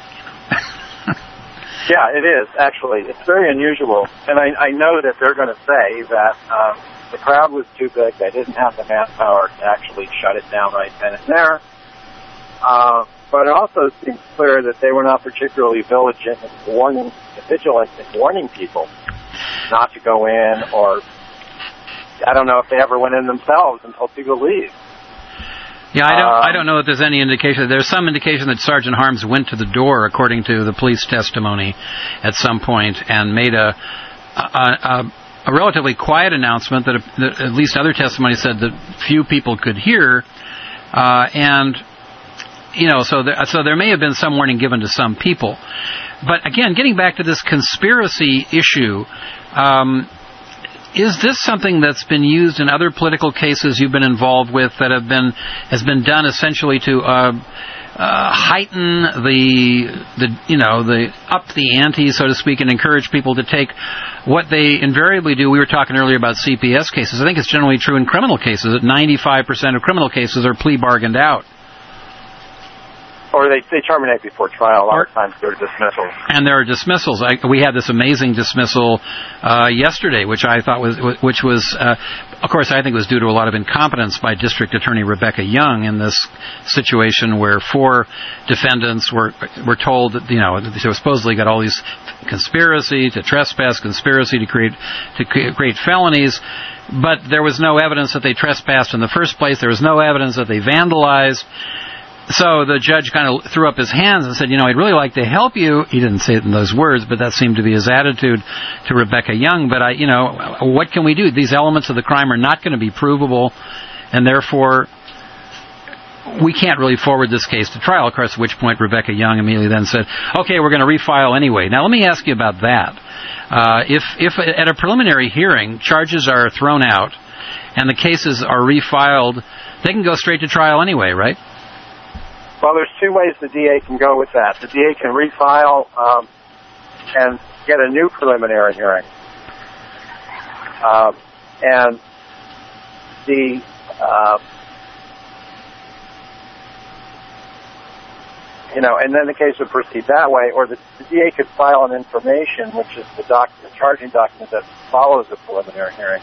Yeah, it is, actually. It's very unusual. And I, I know that they're going to say that um, the crowd was too big. They didn't have the manpower to actually shut it down right then and there. Uh, but it also seems clear that they were not particularly vigilant in warning, vigilant in warning people not to go in, or I don't know if they ever went in themselves until people leave. Yeah, I don't. Um, I don't know if there's any indication. There's some indication that Sergeant Harms went to the door, according to the police testimony, at some point, and made a a, a, a relatively quiet announcement that, that at least other testimony said that few people could hear, uh, and you know, so there, so there may have been some warning given to some people. But again, getting back to this conspiracy issue. Um, Is this something that's been used in other political cases you've been involved with that have been has been done essentially to uh, uh, heighten the the you know the up the ante, so to speak, and encourage people to take what they invariably do? We were talking earlier about C P S cases. I think it's generally true in criminal cases that ninety-five percent of criminal cases are plea bargained out. Or they, they terminate before trial. A lot of times there are dismissals. And there are dismissals. I, we had this amazing dismissal uh, yesterday, which I thought was, which was, uh, of course, I think was due to a lot of incompetence by District Attorney Rebecca Young in this situation where four defendants were were told that, you know, they supposedly got all these conspiracy to trespass, conspiracy to create to create felonies. But there was no evidence that they trespassed in the first place. There was no evidence that they vandalized. So the judge kind of threw up his hands and said, you know, I'd really like to help you. He didn't say it in those words, but that seemed to be his attitude to Rebecca Young. But, I, you know, what can we do? These elements of the crime are not going to be provable, and therefore we can't really forward this case to trial, of course, at which point Rebecca Young immediately then said, okay, we're going to refile anyway. Now, let me ask you about that. Uh, if, if at a preliminary hearing charges are thrown out and the cases are refiled, they can go straight to trial anyway, right? Well, there's two ways the D A can go with that. The D A can refile um, and get a new preliminary hearing. Uh, and the uh, you know, and then the case would proceed that way, or the, the D A could file an information, which is the, doc, the charging document that follows the preliminary hearing.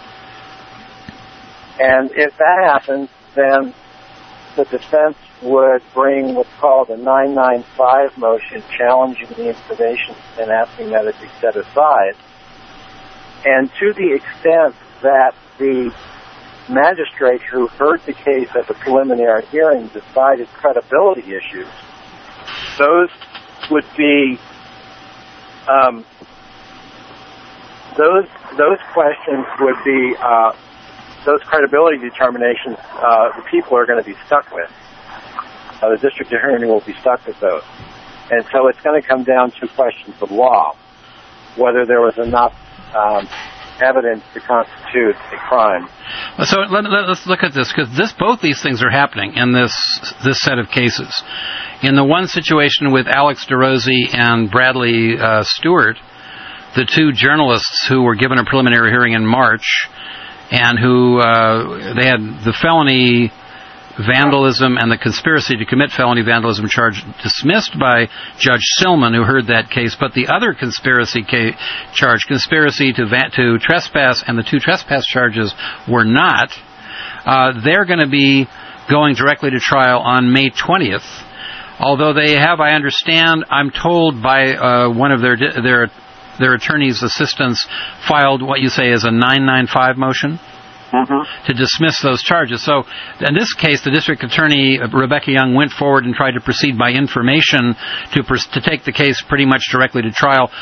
And if that happens, then the defense would bring what's called a nine ninety-five motion challenging the information and asking that it be set aside. And to the extent that the magistrate who heard the case at the preliminary hearing decided credibility issues, those would be um, those those questions would be, uh, those credibility determinations, uh, the people are going to be stuck with. Uh, the district attorney will be stuck with those. And so it's going to come down to questions of law, whether there was enough um, evidence to constitute a crime. So let, let, let's look at this, because this, both these things are happening in this this set of cases. In the one situation with Alex DeRosie and Bradley uh, Stewart, the two journalists who were given a preliminary hearing in March, and who uh, they had the felony vandalism and the conspiracy to commit felony vandalism charge dismissed by Judge Silman, who heard that case, but the other conspiracy ca- charge, conspiracy to va- to trespass, and the two trespass charges were not. Uh, they're going to be going directly to trial on May twentieth. Although they have, I understand, I'm told by uh, one of their their their attorney's assistants, filed what you say is a nine ninety-five motion. Mm-hmm. To dismiss those charges. So in this case, the district attorney, Rebecca Young, went forward and tried to proceed by information to pers- to take the case pretty much directly to trial.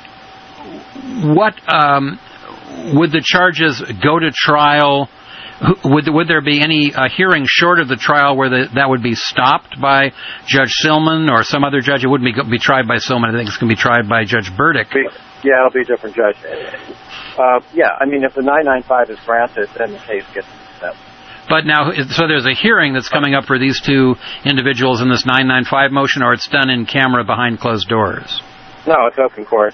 What um, would the charges go to trial? Would would there be any uh, hearing short of the trial where the, that would be stopped by Judge Silman or some other judge? It wouldn't be, be tried by Silman. I think it's going to be tried by Judge Burdick. Yeah, it'll be a different judge. Uh, yeah, I mean, if the nine ninety-five is granted, then the case gets set. But now, so there's a hearing that's coming up for these two individuals in this nine ninety-five motion, or it's done in camera behind closed doors? No, it's open court.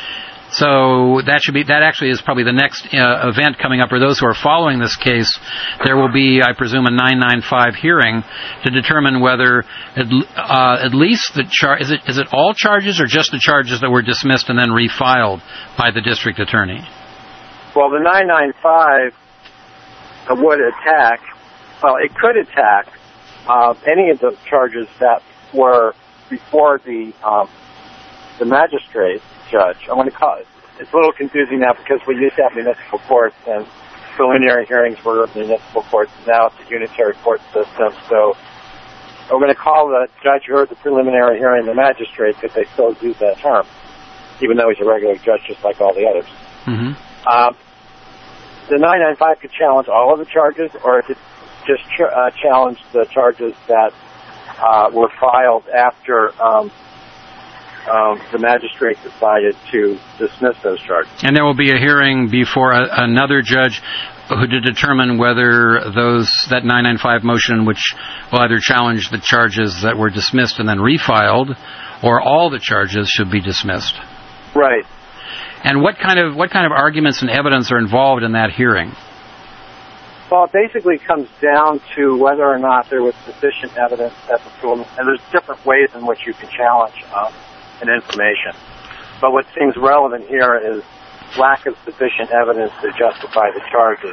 So that should be, that actually is probably the next uh, event coming up for those who are following this case. There will be, I presume, a nine ninety-five hearing to determine whether at, uh, at least the char- is it is it all charges or just the charges that were dismissed and then refiled by the district attorney? Well, the nine ninety-five would attack, well, it could attack uh, any of the charges that were before the um, the magistrate judge. I want to call it, it's a little confusing now because we used to have municipal courts and preliminary hearings were municipal courts. Now it's a unitary court system. So we're going to call the judge who heard the preliminary hearing the magistrate because they still use that term, even though he's a regular judge just like all the others. Mm-hmm. Um, the nine ninety-five could challenge all of the charges, or it could just ch- uh, challenge the charges that uh, were filed after um, um, the magistrate decided to dismiss those charges. And there will be a hearing before a, another judge who to determine whether those that nine ninety-five motion, which will either challenge the charges that were dismissed and then refiled, or all the charges should be dismissed. Right. And what kind of what kind of arguments and evidence are involved in that hearing? Well, it basically comes down to whether or not there was sufficient evidence at the preliminary, and there's different ways in which you can challenge um, an information. But what seems relevant here is lack of sufficient evidence to justify the charges.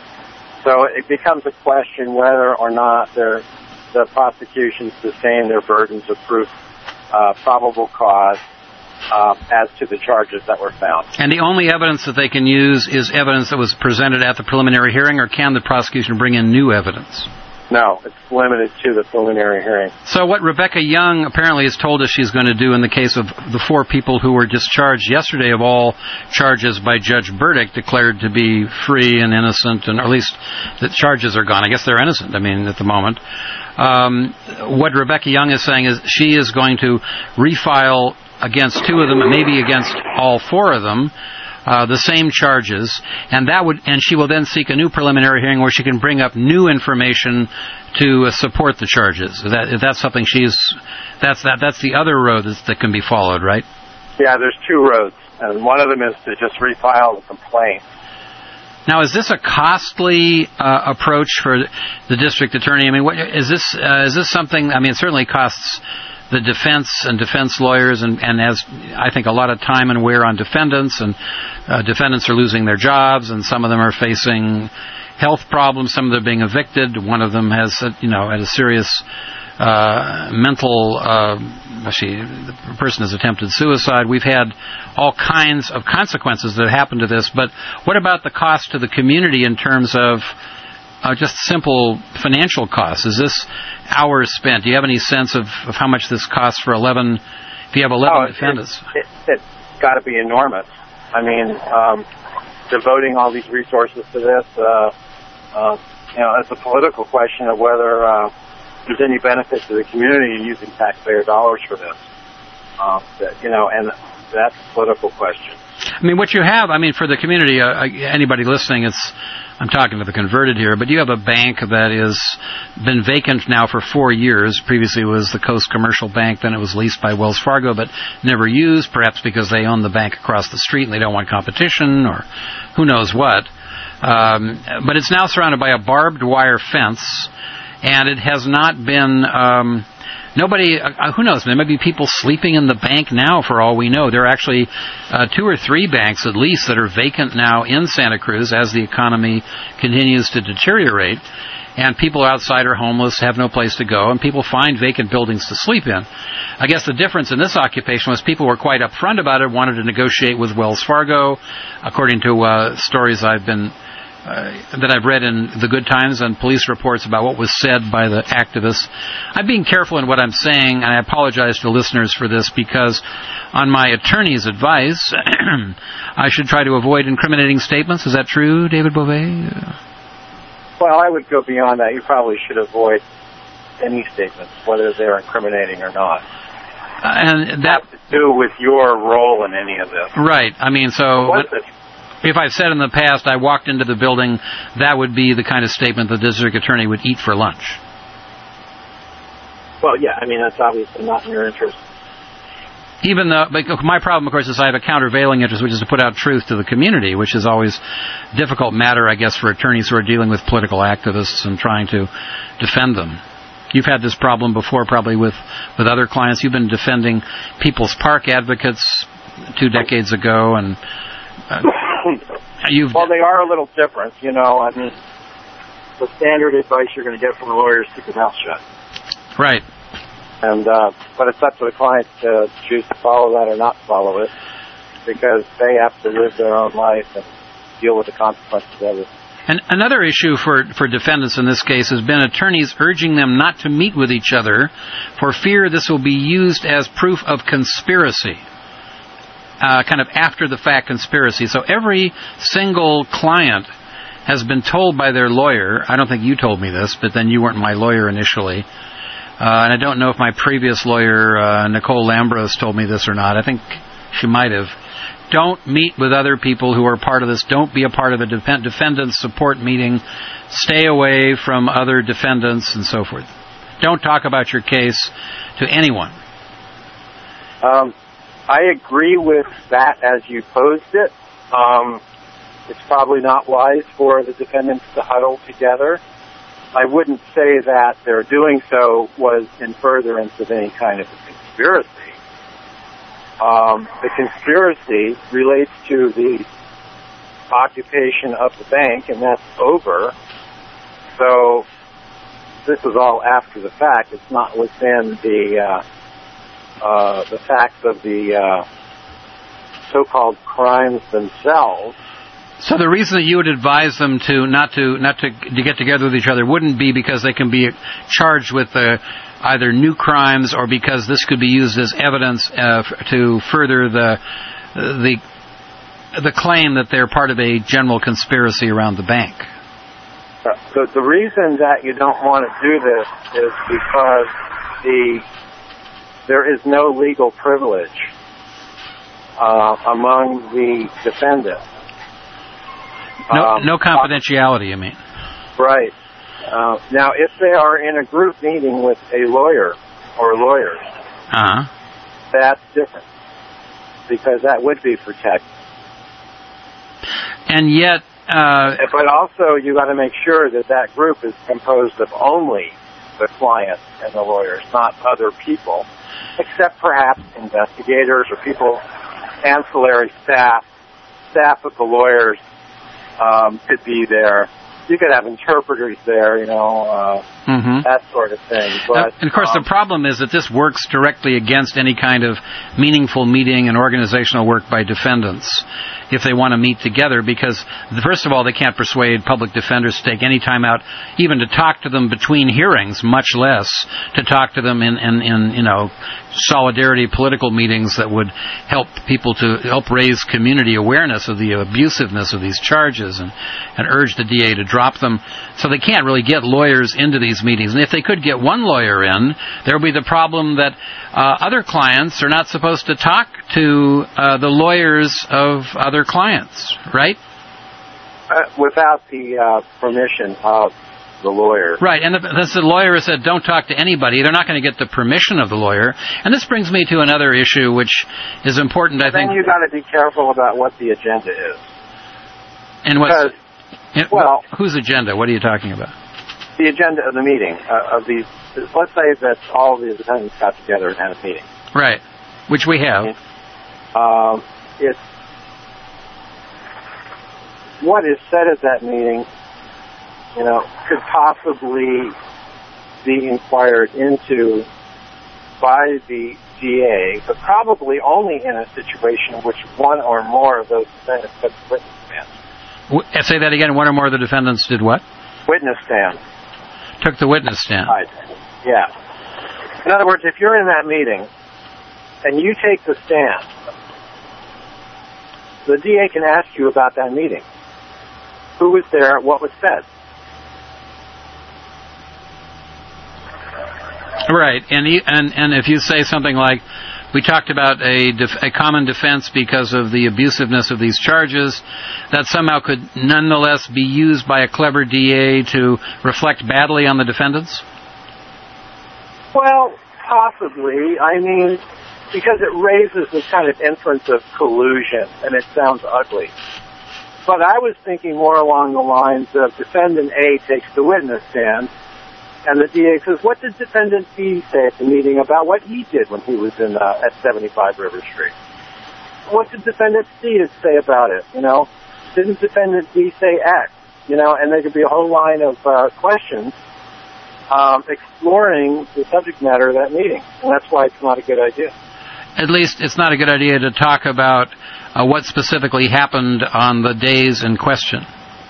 So it becomes a question whether or not the prosecution sustained their burdens of proof, uh, probable cause, Uh, as to the charges that were found. And the only evidence that they can use is evidence that was presented at the preliminary hearing, or can the prosecution bring in new evidence? No, it's limited to the preliminary hearing. So what Rebecca Young apparently has told us she's going to do in the case of the four people who were discharged yesterday of all charges by Judge Burdick, declared to be free and innocent, and or at least the charges are gone. I guess they're innocent, I mean, at the moment. Um, what Rebecca Young is saying is she is going to refile against two of them, maybe against all four of them, uh, the same charges, and that would, and she will then seek a new preliminary hearing where she can bring up new information to uh, support the charges. Is that, is that something she's, that's that, that's the other road that, that can be followed, right? Yeah, there's two roads, and one of them is to just refile the complaint. Now, is this a costly uh, approach for the district attorney? I mean, what, is this uh, is this something? I mean, it certainly costs the defense and defense lawyers, and, and has, I think, a lot of time and wear on defendants, and uh, defendants are losing their jobs, and some of them are facing health problems, some of them are being evicted, one of them has, you know, had a serious uh, mental, uh, actually, the person has attempted suicide. We've had all kinds of consequences that happen to this, but what about the cost to the community in terms of Uh, just simple financial costs? Is this hours spent? Do you have any sense of, of how much this costs for eleven, if you have eleven oh, defendants? It, it, it's got to be enormous. I mean, um, devoting all these resources to this. Uh, uh, you know, it's a political question of whether uh, there's any benefit to the community in using taxpayer dollars for this. Uh, that, you know, and that's a political question. I mean, what you have, I mean, for the community, uh, anybody listening, it's, I'm talking to the converted here, but you have a bank that has been vacant now for four years. Previously it was the Coast Commercial Bank, then it was leased by Wells Fargo, but never used, perhaps because they own the bank across the street and they don't want competition, or who knows what. Um, but it's now surrounded by a barbed wire fence, and it has not been... Um, Nobody, uh, who knows, there may be people sleeping in the bank now for all we know. There are actually uh, two or three banks at least that are vacant now in Santa Cruz as the economy continues to deteriorate. And people outside are homeless, have no place to go, and people find vacant buildings to sleep in. I guess the difference in this occupation was people were quite upfront about it, wanted to negotiate with Wells Fargo, according to uh, stories I've been... Uh, that I've read in the Good Times and police reports about what was said by the activists. I'm being careful in what I'm saying, and I apologize to listeners for this, because on my attorney's advice, I should try to avoid incriminating statements. Is that true, David Beauvais? Well, I would go beyond that. You probably should avoid any statements, whether they're incriminating or not. Uh, and that have to do with your role in any of this. Right. I mean, so... What's it? If I've said in the past I walked into the building, that would be the kind of statement the district attorney would eat for lunch. Well, yeah, I mean, that's obviously not in your interest. Even though, but my problem, of course, is I have a countervailing interest, which is to put out truth to the community, which is always a difficult matter, I guess, for attorneys who are dealing with political activists and trying to defend them. You've had this problem before, probably with, with other clients. You've been defending People's Park advocates two decades ago, and... Uh, You've well, they are a little different, you know. I mean, the standard advice you're going to get from the lawyers is keep your mouth shut. Right. And uh, but it's up to the client to choose to follow that or not follow it, because they have to live their own life and deal with the consequences of it. And another issue for, for defendants in this case has been attorneys urging them not to meet with each other for fear this will be used as proof of conspiracy. Uh, kind of after-the-fact conspiracy. So every single client has been told by their lawyer, I don't think you told me this, but then you weren't my lawyer initially, uh, and I don't know if my previous lawyer, uh, Nicole Lambros, told me this or not. I think she might have. Don't meet with other people who are part of this. Don't be a part of a def- defendant support meeting. Stay away from other defendants and so forth. Don't talk about your case to anyone. Um. I agree with that as you posed it. Um, it's probably not wise for the defendants to huddle together. I wouldn't say that their doing so was in furtherance of any kind of a conspiracy. Um, the conspiracy relates to the occupation of the bank, and that's over. So this is all after the fact. It's not within the... Uh, Uh, the facts of the uh, so-called crimes themselves. So the reason that you would advise them to not to not to, to get together with each other wouldn't be because they can be charged with uh, either new crimes or because this could be used as evidence uh, to further the the the claim that they're part of a general conspiracy around the bank. So the reason that you don't want to do this is because the there is no legal privilege uh, among the defendants. No, um, no confidentiality, you mean? Right. Uh, now, if they are in a group meeting with a lawyer or lawyers, uh-huh. that's different, because that would be protected. And yet... Uh, but also, you got to make sure that that group is composed of only the client and the lawyers, not other people, except perhaps investigators or people, ancillary staff, staff of the lawyers um, could be there. You could have interpreters there, you know, uh, mm-hmm. that sort of thing. But, and of course, um, the problem is that this works directly against any kind of meaningful meeting and organizational work by defendants if they want to meet together, because, first of all, they can't persuade public defenders to take any time out, even to talk to them between hearings, much less to talk to them in, in, in you know, solidarity political meetings that would help people to help raise community awareness of the abusiveness of these charges and, and urge the D A to drop them. So they can't really get lawyers into these meetings. And if they could get one lawyer in, there would be the problem that uh, other clients are not supposed to talk to uh, the lawyers of other clients, right? Uh, without the uh, permission of the lawyer. Right, and the, the lawyer said don't talk to anybody. They're not going to get the permission of the lawyer. And this brings me to another issue which is important, I then think. Then you've got to be careful about what the agenda is. And what's... Because, well... Whose agenda? What are you talking about? The agenda of the meeting, uh, of these... Let's say that all of the defendants got together and had a meeting. Right, which we have. Um, it's... What is said at that meeting, you know, could possibly be inquired into by the D A, but probably only in a situation in which one or more of those defendants took the witness stand. W- say that again. One or more of the defendants did what? Witness stand. Took the witness stand. Right. Yeah. In other words, if you're in that meeting and you take the stand, the D A can ask you about that meeting. Who was there? What was said? Right, and and and if you say something like, we talked about a def- a common defense because of the abusiveness of these charges, that somehow could nonetheless be used by a clever D A to reflect badly on the defendants? Well, possibly. I mean, because it raises this kind of inference of collusion, and it sounds ugly. But I was thinking more along the lines of defendant A takes the witness stand, and the D A says, what did defendant B say at the meeting about what he did when he was in uh, at seventy-five River Street? What did defendant C say about it? You know, didn't defendant D say X? You know, and there could be a whole line of uh, questions um, exploring the subject matter of that meeting, and that's why it's not a good idea. At least it's not a good idea to talk about uh, what specifically happened on the days in question.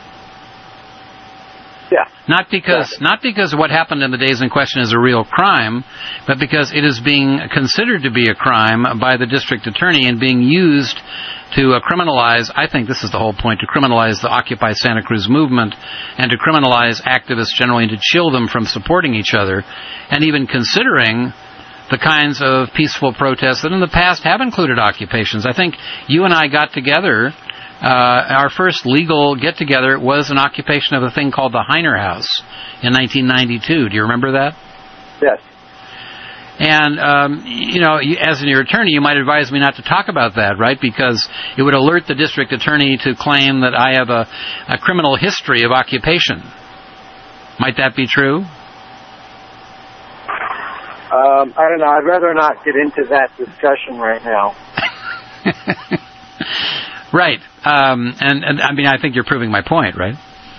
Yeah. Not because exactly. not because what happened in the days in question is a real crime, but because it is being considered to be a crime by the district attorney and being used to uh, criminalize, I think this is the whole point, to criminalize the Occupy Santa Cruz movement and to criminalize activists generally and to chill them from supporting each other and even considering the kinds of peaceful protests that in the past have included occupations. I think you and I got together. Uh, our first legal get-together was an occupation of a thing called the Heiner House in nineteen ninety-two. Do you remember that? Yes. And, um, you know, you, as your attorney, you might advise me not to talk about that, right? Because it would alert the district attorney to claim that I have a, a criminal history of occupation. Might that be true? Um, I don't know. I'd rather not get into that discussion right now. Right. Um, and, and, I mean, I think you're proving my point, right?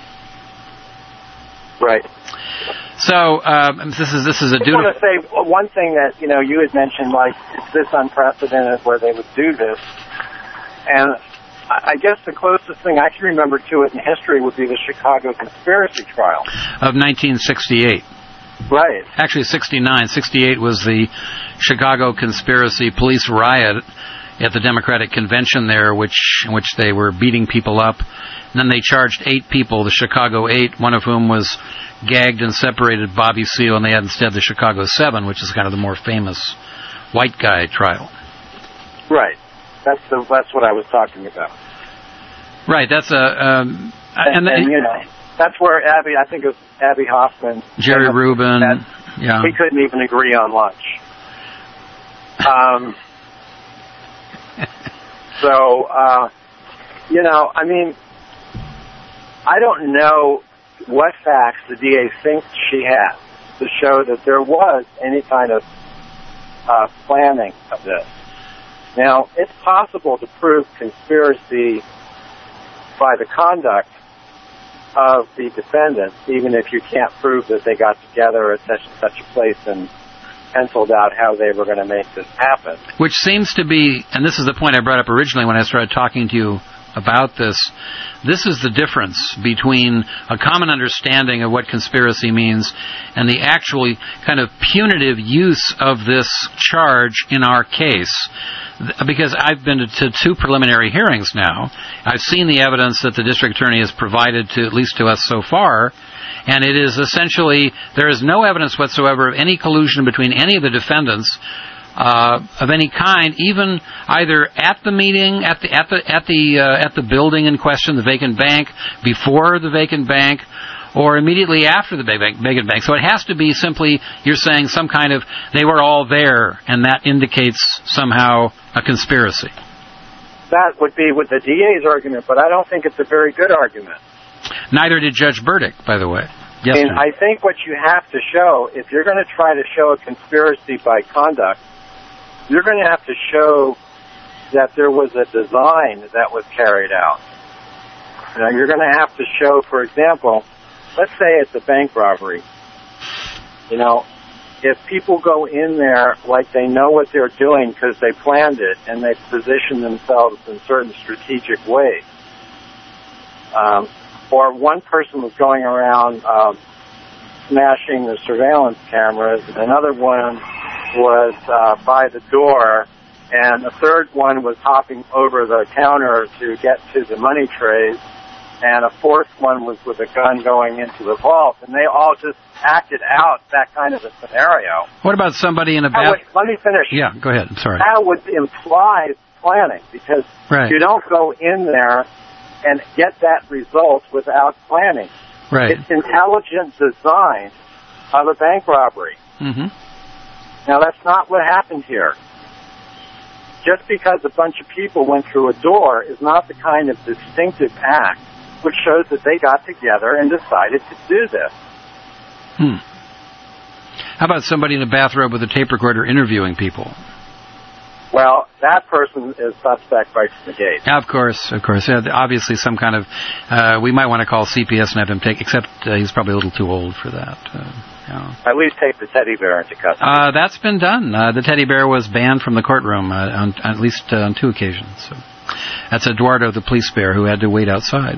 Right. So, um, this is this is a I just want to say one thing that, you know, you had mentioned, like, it's this unprecedented where they would do this. And I guess the closest thing I can remember to it in history would be the Chicago conspiracy trial. Of nineteen sixty-eight. Right. Actually, sixty-nine. sixty-eight was the Chicago conspiracy police riot at the Democratic Convention there, which in which they were beating people up. And then they charged eight people, the Chicago Eight, one of whom was gagged and separated, Bobby Seale, and they had instead the Chicago Seven, which is kind of the more famous white guy trial. Right. That's the that's what I was talking about. Right. That's a um, and, and, and you know that's where Abby, I think it was Abby Hoffman, Jerry Rubin, that yeah, we couldn't even agree on lunch. Um. so uh, you know, I mean, I don't know what facts the D A thinks she has to show that there was any kind of uh, planning of this. Now, it's possible to prove conspiracy by the conduct of the defendants, even if you can't prove that they got together at such and such a place and penciled out how they were going to make this happen. Which seems to be, and this is the point I brought up originally when I started talking to you about this. This is the difference between a common understanding of what conspiracy means and the actually kind of punitive use of this charge in our case. Because I've been to two preliminary hearings now. I've seen the evidence that the district attorney has provided to, at least to us so far, and it is essentially, there is no evidence whatsoever of any collusion between any of the defendants Uh, of any kind, even either at the meeting, at the at the at the uh, at the building in question, the vacant bank, before the vacant bank, or immediately after the vacant bank. So it has to be simply, you're saying, some kind of, they were all there, and that indicates somehow a conspiracy. That would be with the D A's argument, but I don't think it's a very good argument. Neither did Judge Burdick, by the way. Yes, and I think what you have to show, if you're going to try to show a conspiracy by conduct, you're going to have to show that there was a design that was carried out. Now, you're going to have to show, for example, let's say it's a bank robbery. You know, if people go in there like they know what they're doing because they planned it and they position themselves in certain strategic ways, um, or one person was going around um, smashing the surveillance cameras, and another one was uh, by the door, and a third one was hopping over the counter to get to the money trays, and a fourth one was with a gun going into the vault, and they all just acted out that kind of a scenario. What about somebody in a bath? Would, let me finish. Yeah, go ahead. I'm sorry. That would imply planning, because right. you don't go in there and get that result without planning. Right. It's intelligent design of a bank robbery. Mm-hmm. Now, that's not what happened here. Just because a bunch of people went through a door is not the kind of distinctive act which shows that they got together and decided to do this. Hmm. How about somebody in a bathrobe with a tape recorder interviewing people? Well, that person is suspect right from the gate. Of course, of course. Yeah, obviously some kind of, uh, we might want to call C P S and have him take, except uh, he's probably a little too old for that. Uh, you know. At least take the teddy bear into custody. Uh, that's been done. Uh, the teddy bear was banned from the courtroom uh, on at least uh, on two occasions. So that's Eduardo, the police bear, who had to wait outside.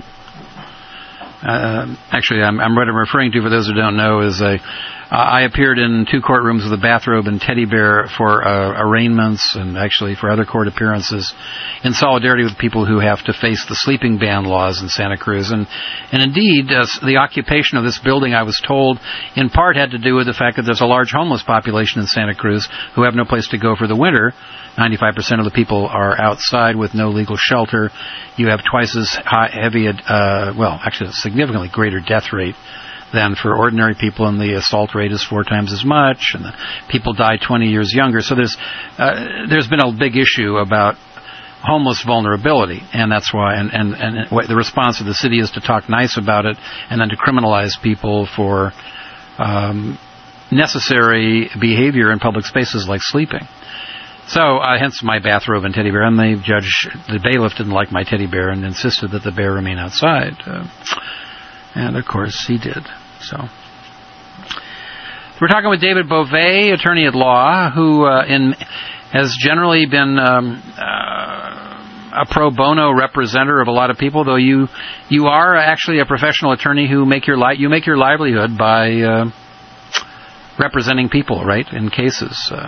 Uh, actually, I'm, I'm what I'm referring to, for those who don't know, is a, uh, I appeared in two courtrooms with a bathrobe and teddy bear for uh, arraignments and actually for other court appearances in solidarity with people who have to face the sleeping ban laws in Santa Cruz. And, and indeed, uh, the occupation of this building, I was told, in part had to do with the fact that there's a large homeless population in Santa Cruz who have no place to go for the winter. ninety-five percent of the people are outside with no legal shelter. You have twice as high, heavy, uh, well, actually a significantly greater death rate than for ordinary people, and the assault rate is four times as much, and the people die twenty years younger. So there's uh, there's been a big issue about homeless vulnerability, and that's why, and, and, and the response of the city is to talk nice about it and then to criminalize people for um, necessary behavior in public spaces like sleeping. So, uh, hence my bathrobe and teddy bear, and the judge, the bailiff didn't like my teddy bear and insisted that the bear remain outside. Uh, and, of course, he did. So, we're talking with David Beauvais, attorney at law, who uh, in has generally been um, uh, a pro bono representative of a lot of people, though you you are actually a professional attorney who make your li- you make your livelihood by uh, representing people, right, in cases. Uh,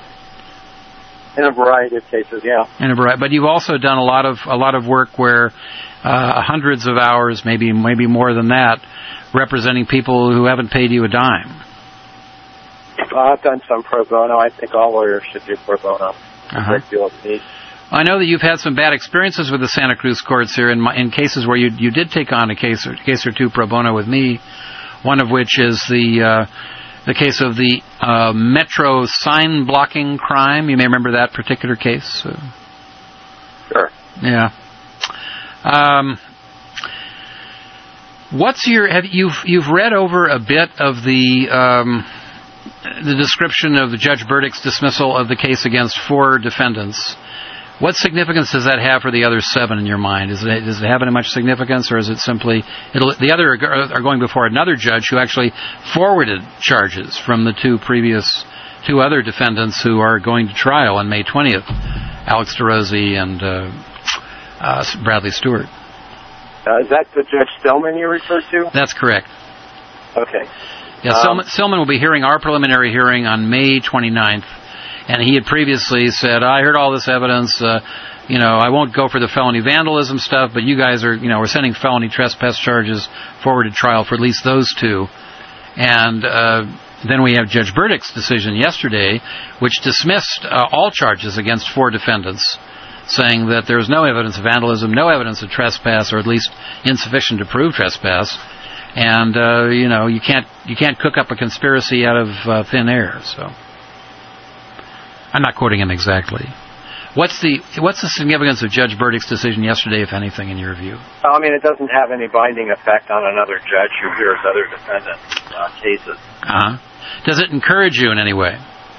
In a variety of cases, yeah. In a variety, but you've also done a lot of a lot of work where uh, hundreds of hours, maybe maybe more than that, representing people who haven't paid you a dime. I've done some pro bono. I think all lawyers should do pro bono. Uh-huh. A great deal of need. I know that you've had some bad experiences with the Santa Cruz courts here, in, my, in cases where you you did take on a case or case or two pro bono with me. One of which is the. Uh, The case of the uh, Metro sign blocking crime. You may remember that particular case. Uh, sure. Yeah. Um, what's your? Have you've you've read over a bit of the um, the description of the Judge Burdick's dismissal of the case against four defendants? What significance does that have for the other seven in your mind? Is it, does it have any much significance, or is it simply it'll, the other are going before another judge who actually forwarded charges from the two previous two other defendants who are going to trial on May twentieth, Alex DeRosie and uh, uh, Bradley Stewart. Uh, is that the Judge Stillman you referred to? That's correct. Okay. Yeah, Um, Stillman, Stillman will be hearing our preliminary hearing on May twenty-ninth, and he had previously said, I heard all this evidence, uh, you know, I won't go for the felony vandalism stuff, but you guys are, you know, we're sending felony trespass charges forward to trial for at least those two. And uh, then we have Judge Burdick's decision yesterday, which dismissed uh, all charges against four defendants, saying that there was no evidence of vandalism, no evidence of trespass, or at least insufficient to prove trespass. And uh, you know, you can't you can't cook up a conspiracy out of uh, thin air. So I'm not quoting him exactly. What's the what's the significance of Judge Burdick's decision yesterday, if anything, in your view? Well, I mean, it doesn't have any binding effect on another judge who hears other defendants' uh, cases. Uh-huh. Does it encourage you in any way?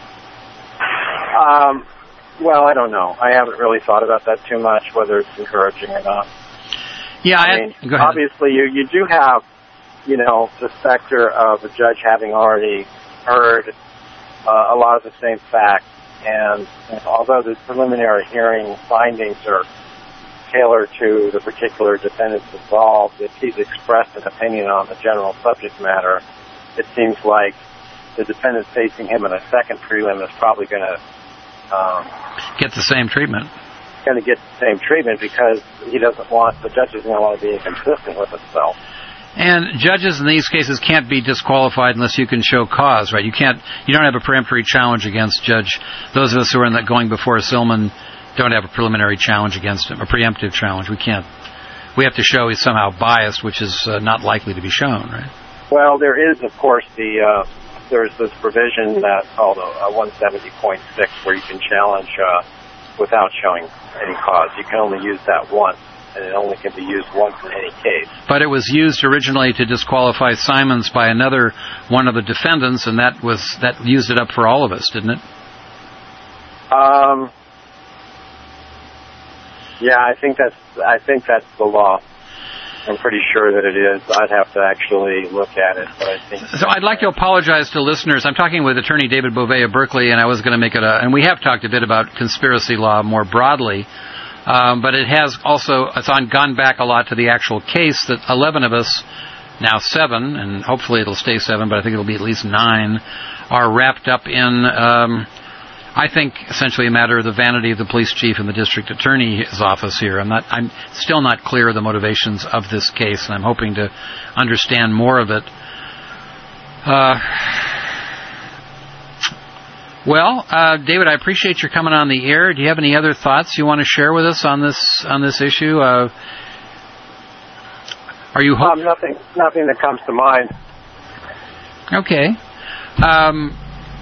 Um, well, I don't know. I haven't really thought about that too much, whether it's encouraging or not. Yeah, I I mean, go ahead. obviously, you you do have, you know, the specter of a judge having already heard uh, a lot of the same facts. And, and although the preliminary hearing findings are tailored to the particular defendants involved, if he's expressed an opinion on the general subject matter, it seems like the defendant facing him in a second prelim is probably going to um, get the same treatment. Going to get the same treatment because he doesn't want the judge is going to want to be inconsistent with himself. And judges in these cases can't be disqualified unless you can show cause, right? You can't, you don't have a peremptory challenge against Judge. Those of us who are in that going before Stillman don't have a preliminary challenge against him, a preemptive challenge. We can't. We have to show he's somehow biased, which is uh, not likely to be shown, right? Well, there is, of course, the uh, there's this provision that's called a, a one seventy point six where you can challenge uh, without showing any cause. You can only use that once. And it only can be used once in any case. But it was used originally to disqualify Simons by another one of the defendants, and that was that used it up for all of us, didn't it? Um. Yeah, I think that's I think that's the law. I'm pretty sure that it is. I'd have to actually look at it, but I think. So I'd like to apologize to listeners. I'm talking with Attorney David Beauvais of Berkeley, and I was going to make it a, and we have talked a bit about conspiracy law more broadly. Um, but it has also, it's on, gone back a lot to the actual case that eleven of us, now seven, and hopefully it'll stay seven, but I think it'll be at least nine, are wrapped up in, um, I think, essentially a matter of the vanity of the police chief and the district attorney's office here. I'm not, I'm still not clear of the motivations of this case, and I'm hoping to understand more of it. Uh, Well, uh, David, I appreciate your coming on the air. Do you have any other thoughts you want to share with us on this on this issue? Uh, are you hope- um, nothing? Nothing that comes to mind. Okay. Um,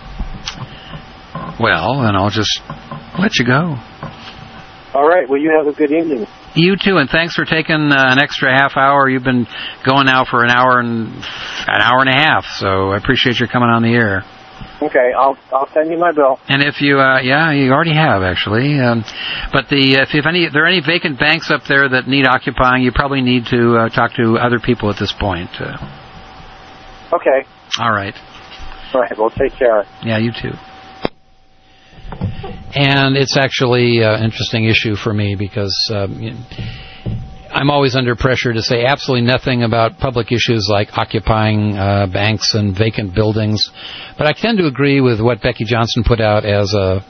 well, then I'll just let you go. All right. Well, you have a good evening. You too, and thanks for taking uh, an extra half hour. You've been going now for an hour and an hour and a half, so I appreciate your coming on the air. Okay, I'll I'll send you my bill. And if you, uh, yeah, you already have actually. Um, but the if, if any, there are any vacant banks up there that need occupying, you probably need to uh, talk to other people at this point. Uh, okay. All right. All right. Well, take care. Yeah, you too. And it's actually an interesting issue for me because um, you know, I'm always under pressure to say absolutely nothing about public issues like occupying uh, banks and vacant buildings. But I tend to agree with what Becky Johnson put out as a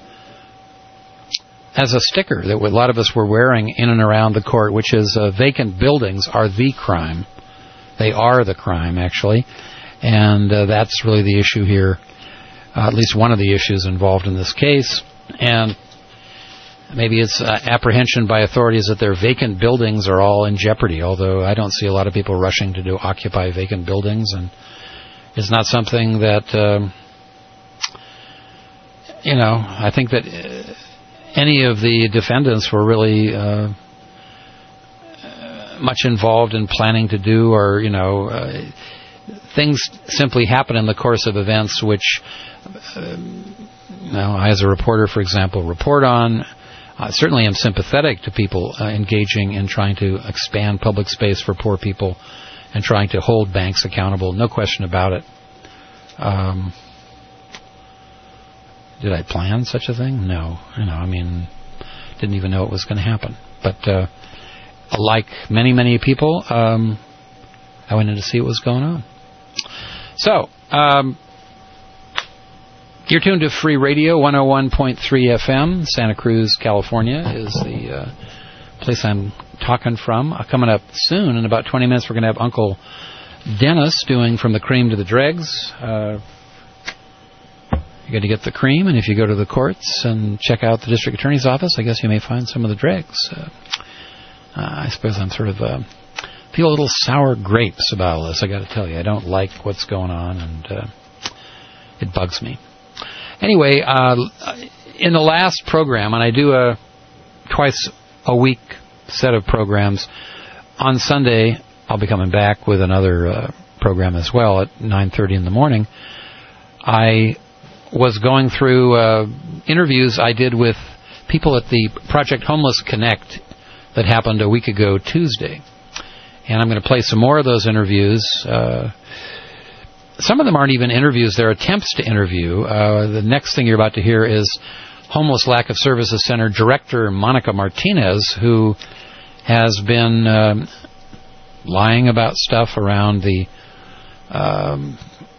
as a sticker that a lot of us were wearing in and around the court, which is uh, vacant buildings are the crime. They are the crime, actually. And uh, that's really the issue here, uh, at least one of the issues involved in this case. And maybe it's uh, apprehension by authorities that their vacant buildings are all in jeopardy, although I don't see a lot of people rushing to do occupy vacant buildings, and it's not something that, um, you know, I think that any of the defendants were really uh, much involved in planning to do, or, you know, uh, things simply happen in the course of events which, uh, you know, I as a reporter, for example, report on. I certainly am sympathetic to people uh, engaging in trying to expand public space for poor people and trying to hold banks accountable. No question about it. Um, did I plan such a thing? No. You know, I mean, didn't even know it was going to happen. But uh, like many, many people, um, I went in to see what was going on. So, um, you're tuned to Free Radio, one oh one point three F M. Santa Cruz, California is the uh, place I'm talking from. Uh, coming up soon, in about twenty minutes, we're going to have Uncle Dennis doing From the Cream to the Dregs. Uh, you're going to get the cream, and if you go to the courts and check out the district attorney's office, I guess you may find some of the dregs. Uh, uh, I suppose I'm sort of uh, feel a little sour grapes about all this, I got to tell you. I don't like what's going on, and uh, it bugs me. Anyway, uh, in the last program, and I do a twice a week set of programs, on Sunday I'll be coming back with another uh, program as well at nine thirty in the morning. I was going through uh, interviews I did with people at the Project Homeless Connect that happened a week ago Tuesday. And I'm going to play some more of those interviews. Uh, some of them aren't even interviews. They're attempts to interview. Uh, the next thing you're about to hear is Homeless Lack of Services Center Director Monica Martinez, who has been um, lying about stuff around the um,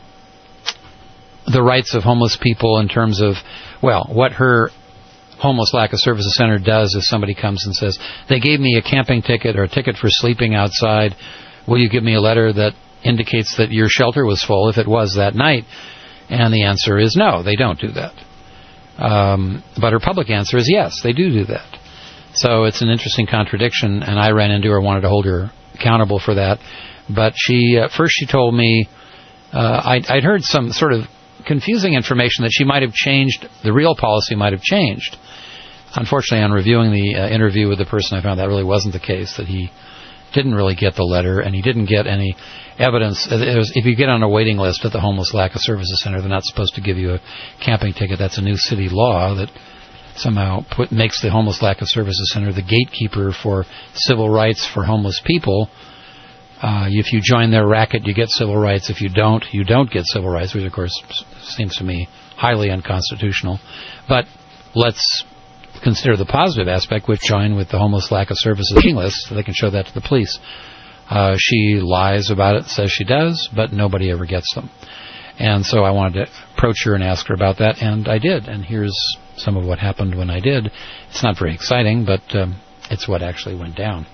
the rights of homeless people in terms of, well, what her Homeless Lack of Services Center does if somebody comes and says, they gave me a camping ticket or a ticket for sleeping outside. Will you give me a letter that indicates that your shelter was full if it was that night? And the answer is no, they don't do that. Um, but her public answer is yes, they do do that. So it's an interesting contradiction, and I ran into her, wanted to hold her accountable for that. But she, uh, first she told me, uh, I'd, I'd heard some sort of confusing information that she might have changed, the real policy might have changed. Unfortunately, on reviewing the uh, interview with the person, I found that really wasn't the case, that he didn't really get the letter, and he didn't get any evidence. It was, if you get on a waiting list at the Homeless Lack of Services Center, they're not supposed to give you a camping ticket. That's a new city law that somehow put, makes the Homeless Lack of Services Center the gatekeeper for civil rights for homeless people. Uh, if you join their racket, you get civil rights. If you don't, you don't get civil rights, which, of course, seems to me highly unconstitutional. But let's consider the positive aspect, which join with the Homeless Lack of Services waiting list so they can show that to the police. Uh, she lies about it, says she does, but nobody ever gets them. And so I wanted to approach her and ask her about that, and I did. And here's some of what happened when I did. It's not very exciting, but um, it's what actually went down.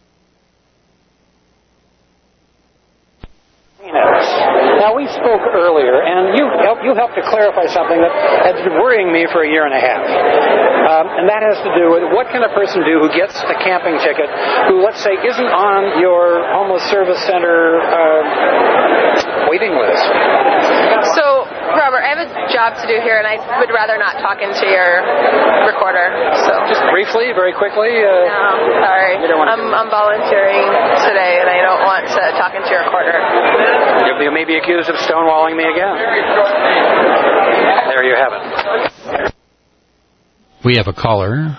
Now, we spoke earlier, and you helped, you helped to clarify something that has been worrying me for a year and a half. Um, and that has to do with what can a person do who gets a camping ticket, who, let's say, isn't on your homeless service center uh, waiting list? So, Robert, I have a job to do here, and I would rather not talk into your recorder. So just briefly, very quickly. Uh, no, sorry. I'm, I'm volunteering today, and I don't want to talk into your recorder. You may be accused of stonewalling me again. There you have it. We have a caller.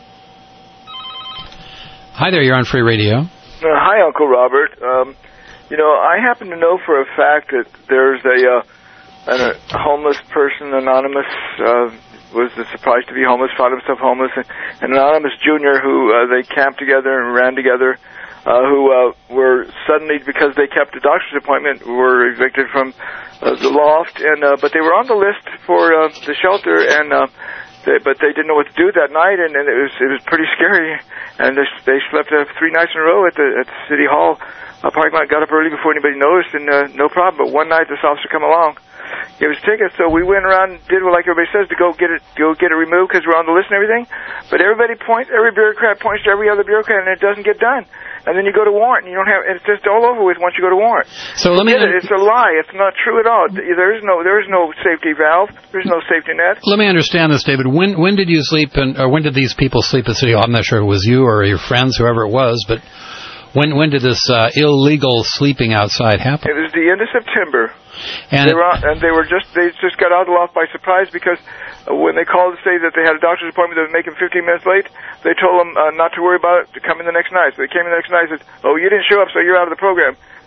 Hi there, you're on Free Radio. Uh, hi, Uncle Robert. Um, you know, I happen to know for a fact that there's a, uh, a homeless person, anonymous, uh, was surprised to be homeless, found himself homeless, and an anonymous junior who uh, they camped together and ran together, uh, who uh, were suddenly, because they kept a doctor's appointment, were evicted from uh, the loft, and uh, but they were on the list for uh, the shelter, and uh, they, but they didn't know what to do that night, and, and it was it was pretty scary, and they, they slept uh, three nights in a row at the at the city hall uh, parking lot, got up early before anybody noticed, and uh, no problem. But one night this officer come along, gave us tickets, so we went around and did what like everybody says to go get it, go get it removed because we're on the list and everything. But everybody points, every bureaucrat points to every other bureaucrat, and it doesn't get done. And then you go to warrant, and you don't have. It's just all over with once you go to warrant. So let me. It. It's a lie. It's not true at all. There is no. There is no safety valve. There's no safety net. Let me understand this, David. When when did you sleep, and or when did these people sleep at City Hall? I'm not sure it was you or your friends, whoever it was, but when when did this uh, illegal sleeping outside happen? It was the end of September. And they were on, and they were just they just got out of the loft by surprise because uh, when they called to say that they had a doctor's appointment that would make them fifteen minutes late, they told them uh, not to worry about it, to come in the next night. So they came in the next night and said, "Oh, you didn't show up, so you're out of the program."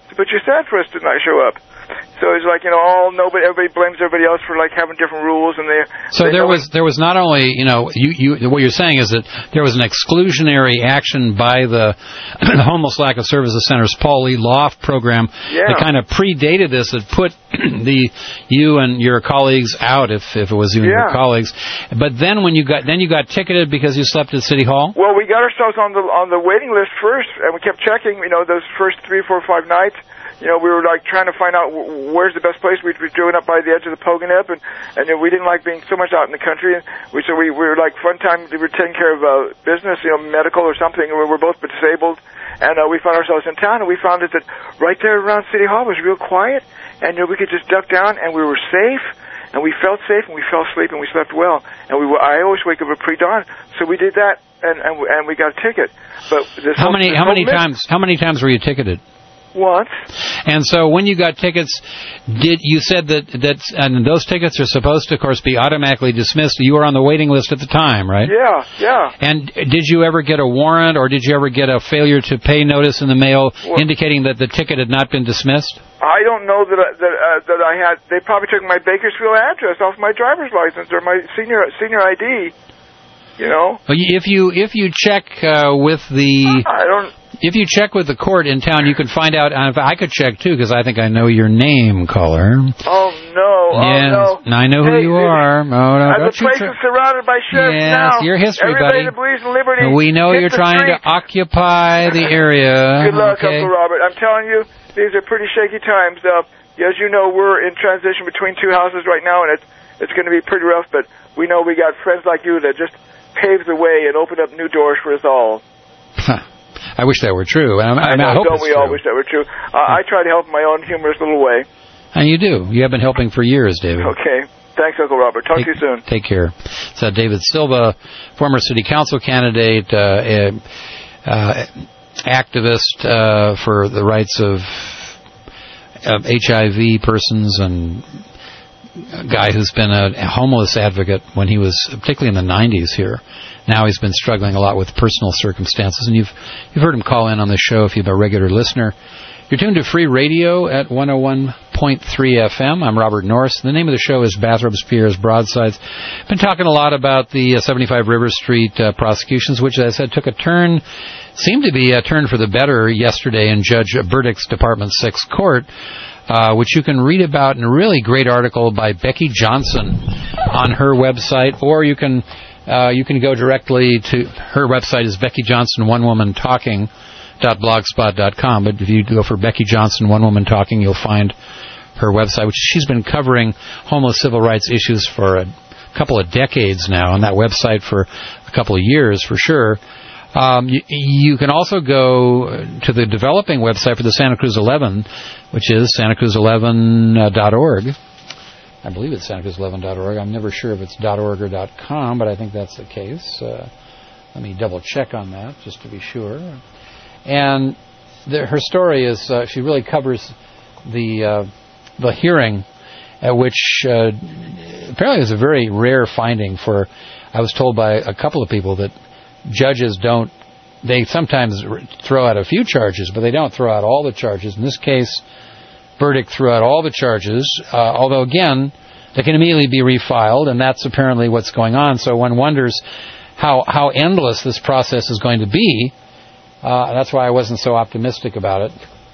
but you're sad for us to not show up. So it's like, you know, all nobody, everybody blames everybody else for like having different rules, and they. So they there was there was not only, you know, you you what you're saying is that there was an exclusionary action by the Homeless Lack of Services Center's Paul Lee Loft program Yeah. that kind of predated this, that put the you and your colleagues out, if if it was you and Yeah. your colleagues. But then when you got then you got ticketed because you slept at City Hall. Well, we got ourselves on the on the waiting list first, and we kept checking. You know, those first three, four, five nights. You know, we were like trying to find out w- where's the best place. We'd be driven up by the edge of the Pogonip, and and you know, we didn't like being so much out in the country. And we so we, we were like fun time. We were taking care of uh, business, you know, medical or something. We were both disabled, and uh, we found ourselves in town, and we found it that right there around City Hall was real quiet, and you know, we could just duck down, and we were safe. And we felt safe, and we fell asleep, and we slept well. And we were, I always wake up at pre-dawn, so we did that, and and, and we got a ticket. But this How whole, many this how whole many myth- times how many times were you ticketed? Once. And so when you got tickets, did you said that that and those tickets are supposed to, of course, be automatically dismissed. You were on the waiting list at the time, right? Yeah, yeah. And did you ever get a warrant, or did you ever get a failure to pay notice in the mail Well- indicating that the ticket had not been dismissed? I don't know that I, that uh, that I had. They probably took my Bakersfield address off my driver's license or my senior senior I D. You know. Well, If you if you check uh, with the I don't. If you check with the court in town, you can find out. And I could check too, because I think I know your name, caller. Oh no! Yes, Oh no! I know who Hey, you are. Oh, no, And don't the you place try- is surrounded by sheriffs Yes, now. your history, Everybody buddy. that believes in liberty. We know hit you're the trying streets. to occupy the area. Good luck, okay? Uncle Robert. I'm telling you, these are pretty shaky times. Uh, as you know, we're in transition between two houses right now, and it's it's going to be pretty rough. But we know we got friends like you that just pave the way and open up new doors for us all. I wish that were true. I, I, I mean, know, I hope don't it's we true. all wish that were true? Uh, I try to help in my own humorous little way. And you do. You have been helping for years, David. Okay. Thanks, Uncle Robert. Talk take, to you soon. Take care. So David Silva, former city council candidate, uh, uh, activist uh, for the rights of, of H I V persons, and a guy who's been a homeless advocate when he was, particularly in the nineties here. Now he's been struggling a lot with personal circumstances, and you've you've heard him call in on the show if you're a regular listener. You're tuned to Free Radio at one oh one point three F M. I'm Robert Norris. The name of the show is Bathrobes, Pierres, Broadsides. Been talking a lot about the uh, seventy-five River Street uh, prosecutions, which, as I said, took a turn, seemed to be a turn for the better yesterday in Judge Burdick's Department six court, uh, which you can read about in a really great article by Becky Johnson on her website, or you can uh, you can go directly to her website is Becky Johnson One Woman Talking. blogspot dot com, but if you go for Becky Johnson, One Woman Talking, you'll find her website, which she's been covering homeless civil rights issues for a couple of decades now, on that website for a couple of years for sure. Um, you, you can also go to the developing website for the Santa Cruz eleven, which is santa cruz eleven dot org. I believe it's santa cruz eleven dot org. I'm never sure if it's .org or .com, but I think that's the case. Uh, let me double check on that just to be sure. And the, her story is, uh, she really covers the uh, the hearing at which uh, apparently is a very rare finding for, I was told by a couple of people that judges don't, they sometimes throw out a few charges, but they don't throw out all the charges. In this case, Burdick threw out all the charges, uh, although again, they can immediately be refiled, and that's apparently what's going on. So one wonders how, how endless this process is going to be. Uh, that's why I wasn't so optimistic about it.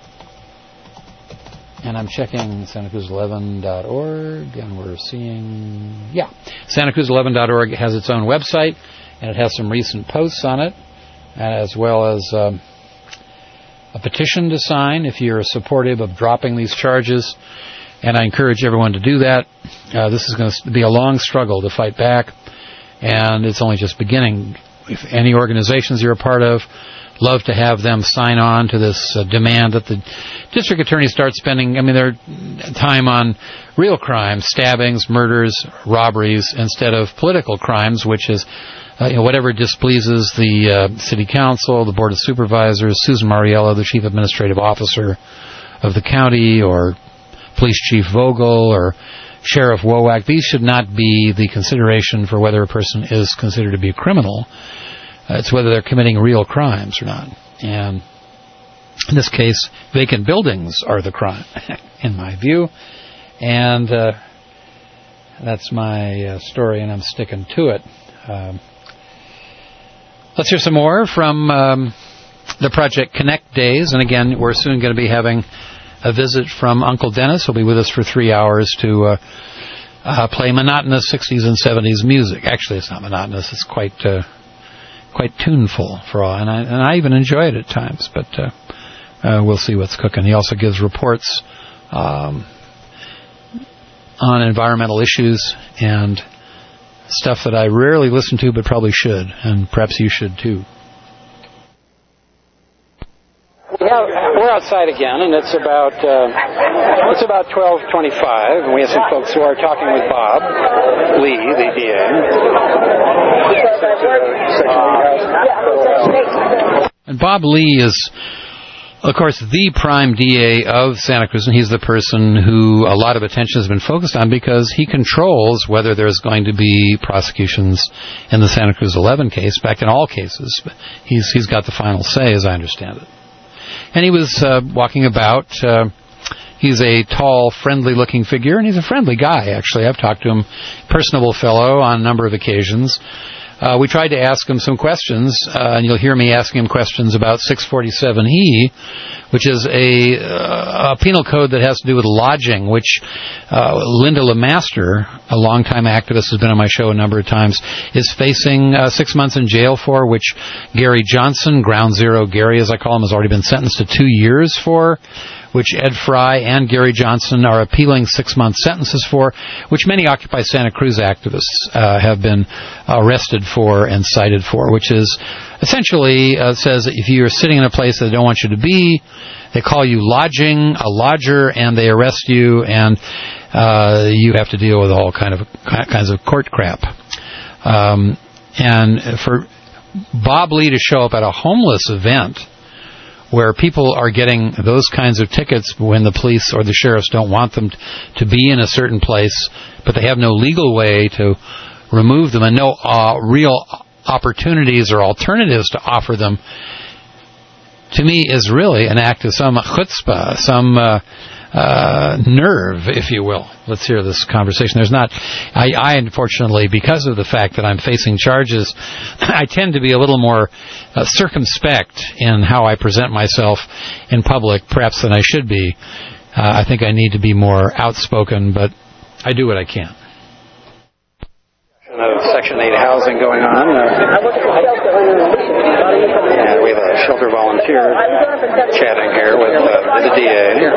And I'm checking santa cruz eleven dot org, and we're seeing, yeah, santa cruz eleven dot org has its own website, and it has some recent posts on it, as well as um, a petition to sign if you're supportive of dropping these charges. And I encourage everyone to do that. Uh, this is going to be a long struggle to fight back, and it's only just beginning. If any organizations you're a part of, love to have them sign on to this uh, demand that the district attorney start spending, I mean, their time on real crimes, stabbings, murders, robberies, instead of political crimes, which is uh, you know, whatever displeases the uh, city council, the board of supervisors, Susan Mariello, the chief administrative officer of the county, or police chief Vogel, or Sheriff Wowak. These should not be the consideration for whether a person is considered to be a criminal. Uh, it's whether they're committing real crimes or not. And in this case, vacant buildings are the crime, in my view. And uh, that's my uh, story, and I'm sticking to it. Um, let's hear some more from um, the Project Connect days. And again, we're soon going to be having a visit from Uncle Dennis. He'll be with us for three hours to uh, uh, play monotonous sixties and seventies music. Actually, it's not monotonous. It's quite uh, quite tuneful for all, and I, and I even enjoy it at times. But uh, uh, we'll see what's cooking. He also gives reports um, on environmental issues and stuff that I rarely listen to, but probably should, and perhaps you should too. Yeah, we're outside again, and it's about uh, it's about twelve twenty-five, and we have some folks who are talking with Bob Lee, the D A. And Bob Lee is, of course, the prime D A of Santa Cruz, and he's the person who a lot of attention has been focused on because he controls whether there's going to be prosecutions in the Santa Cruz eleven case. In fact, in all cases, he's he's got the final say, as I understand it. And he was uh, walking about. Uh, he's a tall, friendly-looking figure, and he's a friendly guy, actually. I've talked to him, personable fellow, on a number of occasions. Uh, we tried to ask him some questions, uh, and you'll hear me asking him questions about six forty-seven E, which is a, uh, a penal code that has to do with lodging, which uh, Linda LeMaster, a longtime activist, has been on my show a number of times, is facing uh, six months in jail for, which Gary Johnson, Ground Zero Gary, as I call him, has already been sentenced to two years for, which Ed Fry and Gary Johnson are appealing six-month sentences for, which many Occupy Santa Cruz activists uh, have been arrested for and cited for, which is essentially uh, says that if you're sitting in a place that they don't want you to be, they call you lodging, a lodger, and they arrest you, and uh, you have to deal with all kind of kinds of court crap. Um, and for Bob Lee to show up at a homeless event where people are getting those kinds of tickets when the police or the sheriffs don't want them to be in a certain place, but they have no legal way to remove them and no uh, real opportunities or alternatives to offer them, to me is really an act of some chutzpah, some uh, uh, nerve, if you will. Let's hear this conversation. There's not, I, I unfortunately, because of the fact that I'm facing charges, I tend to be a little more uh, circumspect in how I present myself in public, perhaps than I should be. Uh, I think I need to be more outspoken, but I do what I can. Of Section eight housing going on. Uh, and we have a shelter volunteer chatting here with uh, the D A. And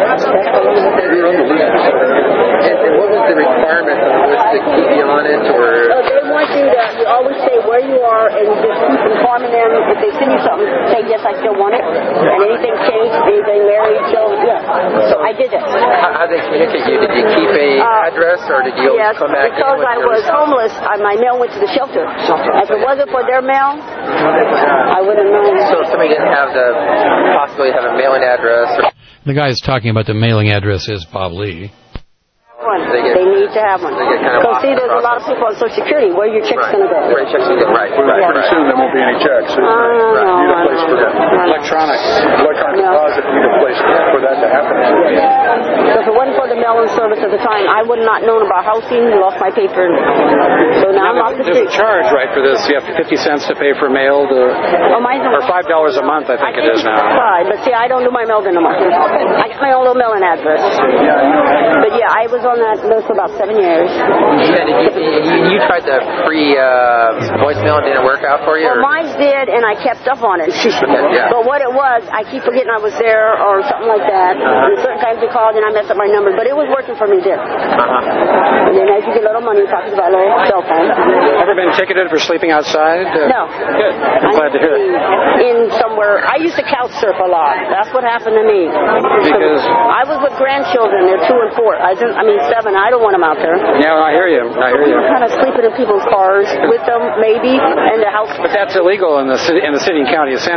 what was the requirement of the list to keep you on it, or? No, they want you to, you always say where you are and just keep informing them. If they send you something, say, yes, I still want it. And anything changed, anything married, so, yeah. So I did it. How, how did they communicate you? Did you keep a uh, address, or did you always yes, come back? Yes, because I was homeless, I, my mail went to the shelter. If it wasn't for their mail, I wouldn't know. So if somebody didn't have the, possibly have a mailing address. Or the guy who's talking about the mailing address is Bob Lee. One. They, get, they need to have one. Because kind of see, there's a lot of people on Social Security. Where are your checks right. going to go? Where your checks going to go? Right. Right. Yeah. Pretty soon there won't be any checks. Uh, right. You need a place for that. Electronic. Electronic no. deposit. You need a place for that to happen. So if it wasn't for the mail-in service at the time, I would not known about housing, lost my paper. So now, now I'm off the street. There's a charge, right, for this. You have fifty cents to pay for mail, to, oh, mine's or five dollars a month, I think, I think it is now. Five, but see, I don't do my mail no more. I got my own little mailing address. But yeah, I was on that list for about seven years. Yeah, did you, you, you tried the free uh, voicemail and didn't work out for you? Well, mine did, and I kept up on it. Okay, yeah. But what it was, I keep forgetting I was there or something like that. Uh-huh. And certain times they called and I messed up my number, but it was working for me then. Uh-huh. And then as you get a little money, talking about a little cell phone. Ever been ticketed for sleeping outside? Uh, no. Good. I'm glad to hear it. In somewhere, I used to couch surf a lot. That's what happened to me. Because so I was with grandchildren. They're two and four. I didn't. I mean seven. I don't want them out there. Yeah, I hear you. I hear you. Kind of sleeping in people's cars with them, maybe, and the house. But that's illegal in the city, in the city and county of Santa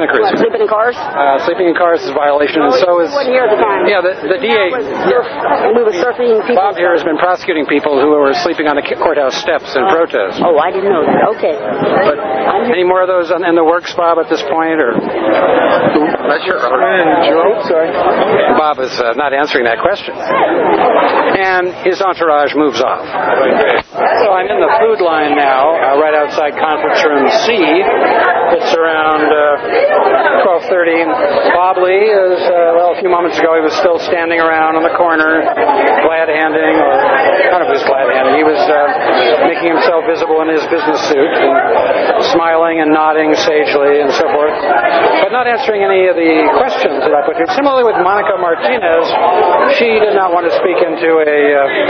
Cruz. What, sleeping in cars? Uh, sleeping in cars is a violation, and so is... You weren't here at the time. Yeah, the, the D A... And we were surfing people. Bob here has been prosecuting people who were sleeping on the courthouse steps in protest. Oh, I didn't know that. Okay. But any more of those in the works, Bob, at this point, or... Not sure. Sorry. Bob is uh, not answering that question. And his entourage moves off. So I'm in the food line now, uh, right outside conference room C. It's around uh, twelve thirty. Bob Lee is, uh, well, a few moments ago he was still standing around on the corner, glad-handing, or kind of was glad-handing. He was uh, making himself visible in his business suit, and smiling and nodding sagely and so forth, but not answering any of the questions that I put here. Similarly with Monica Martinez, she did not want to speak into a uh,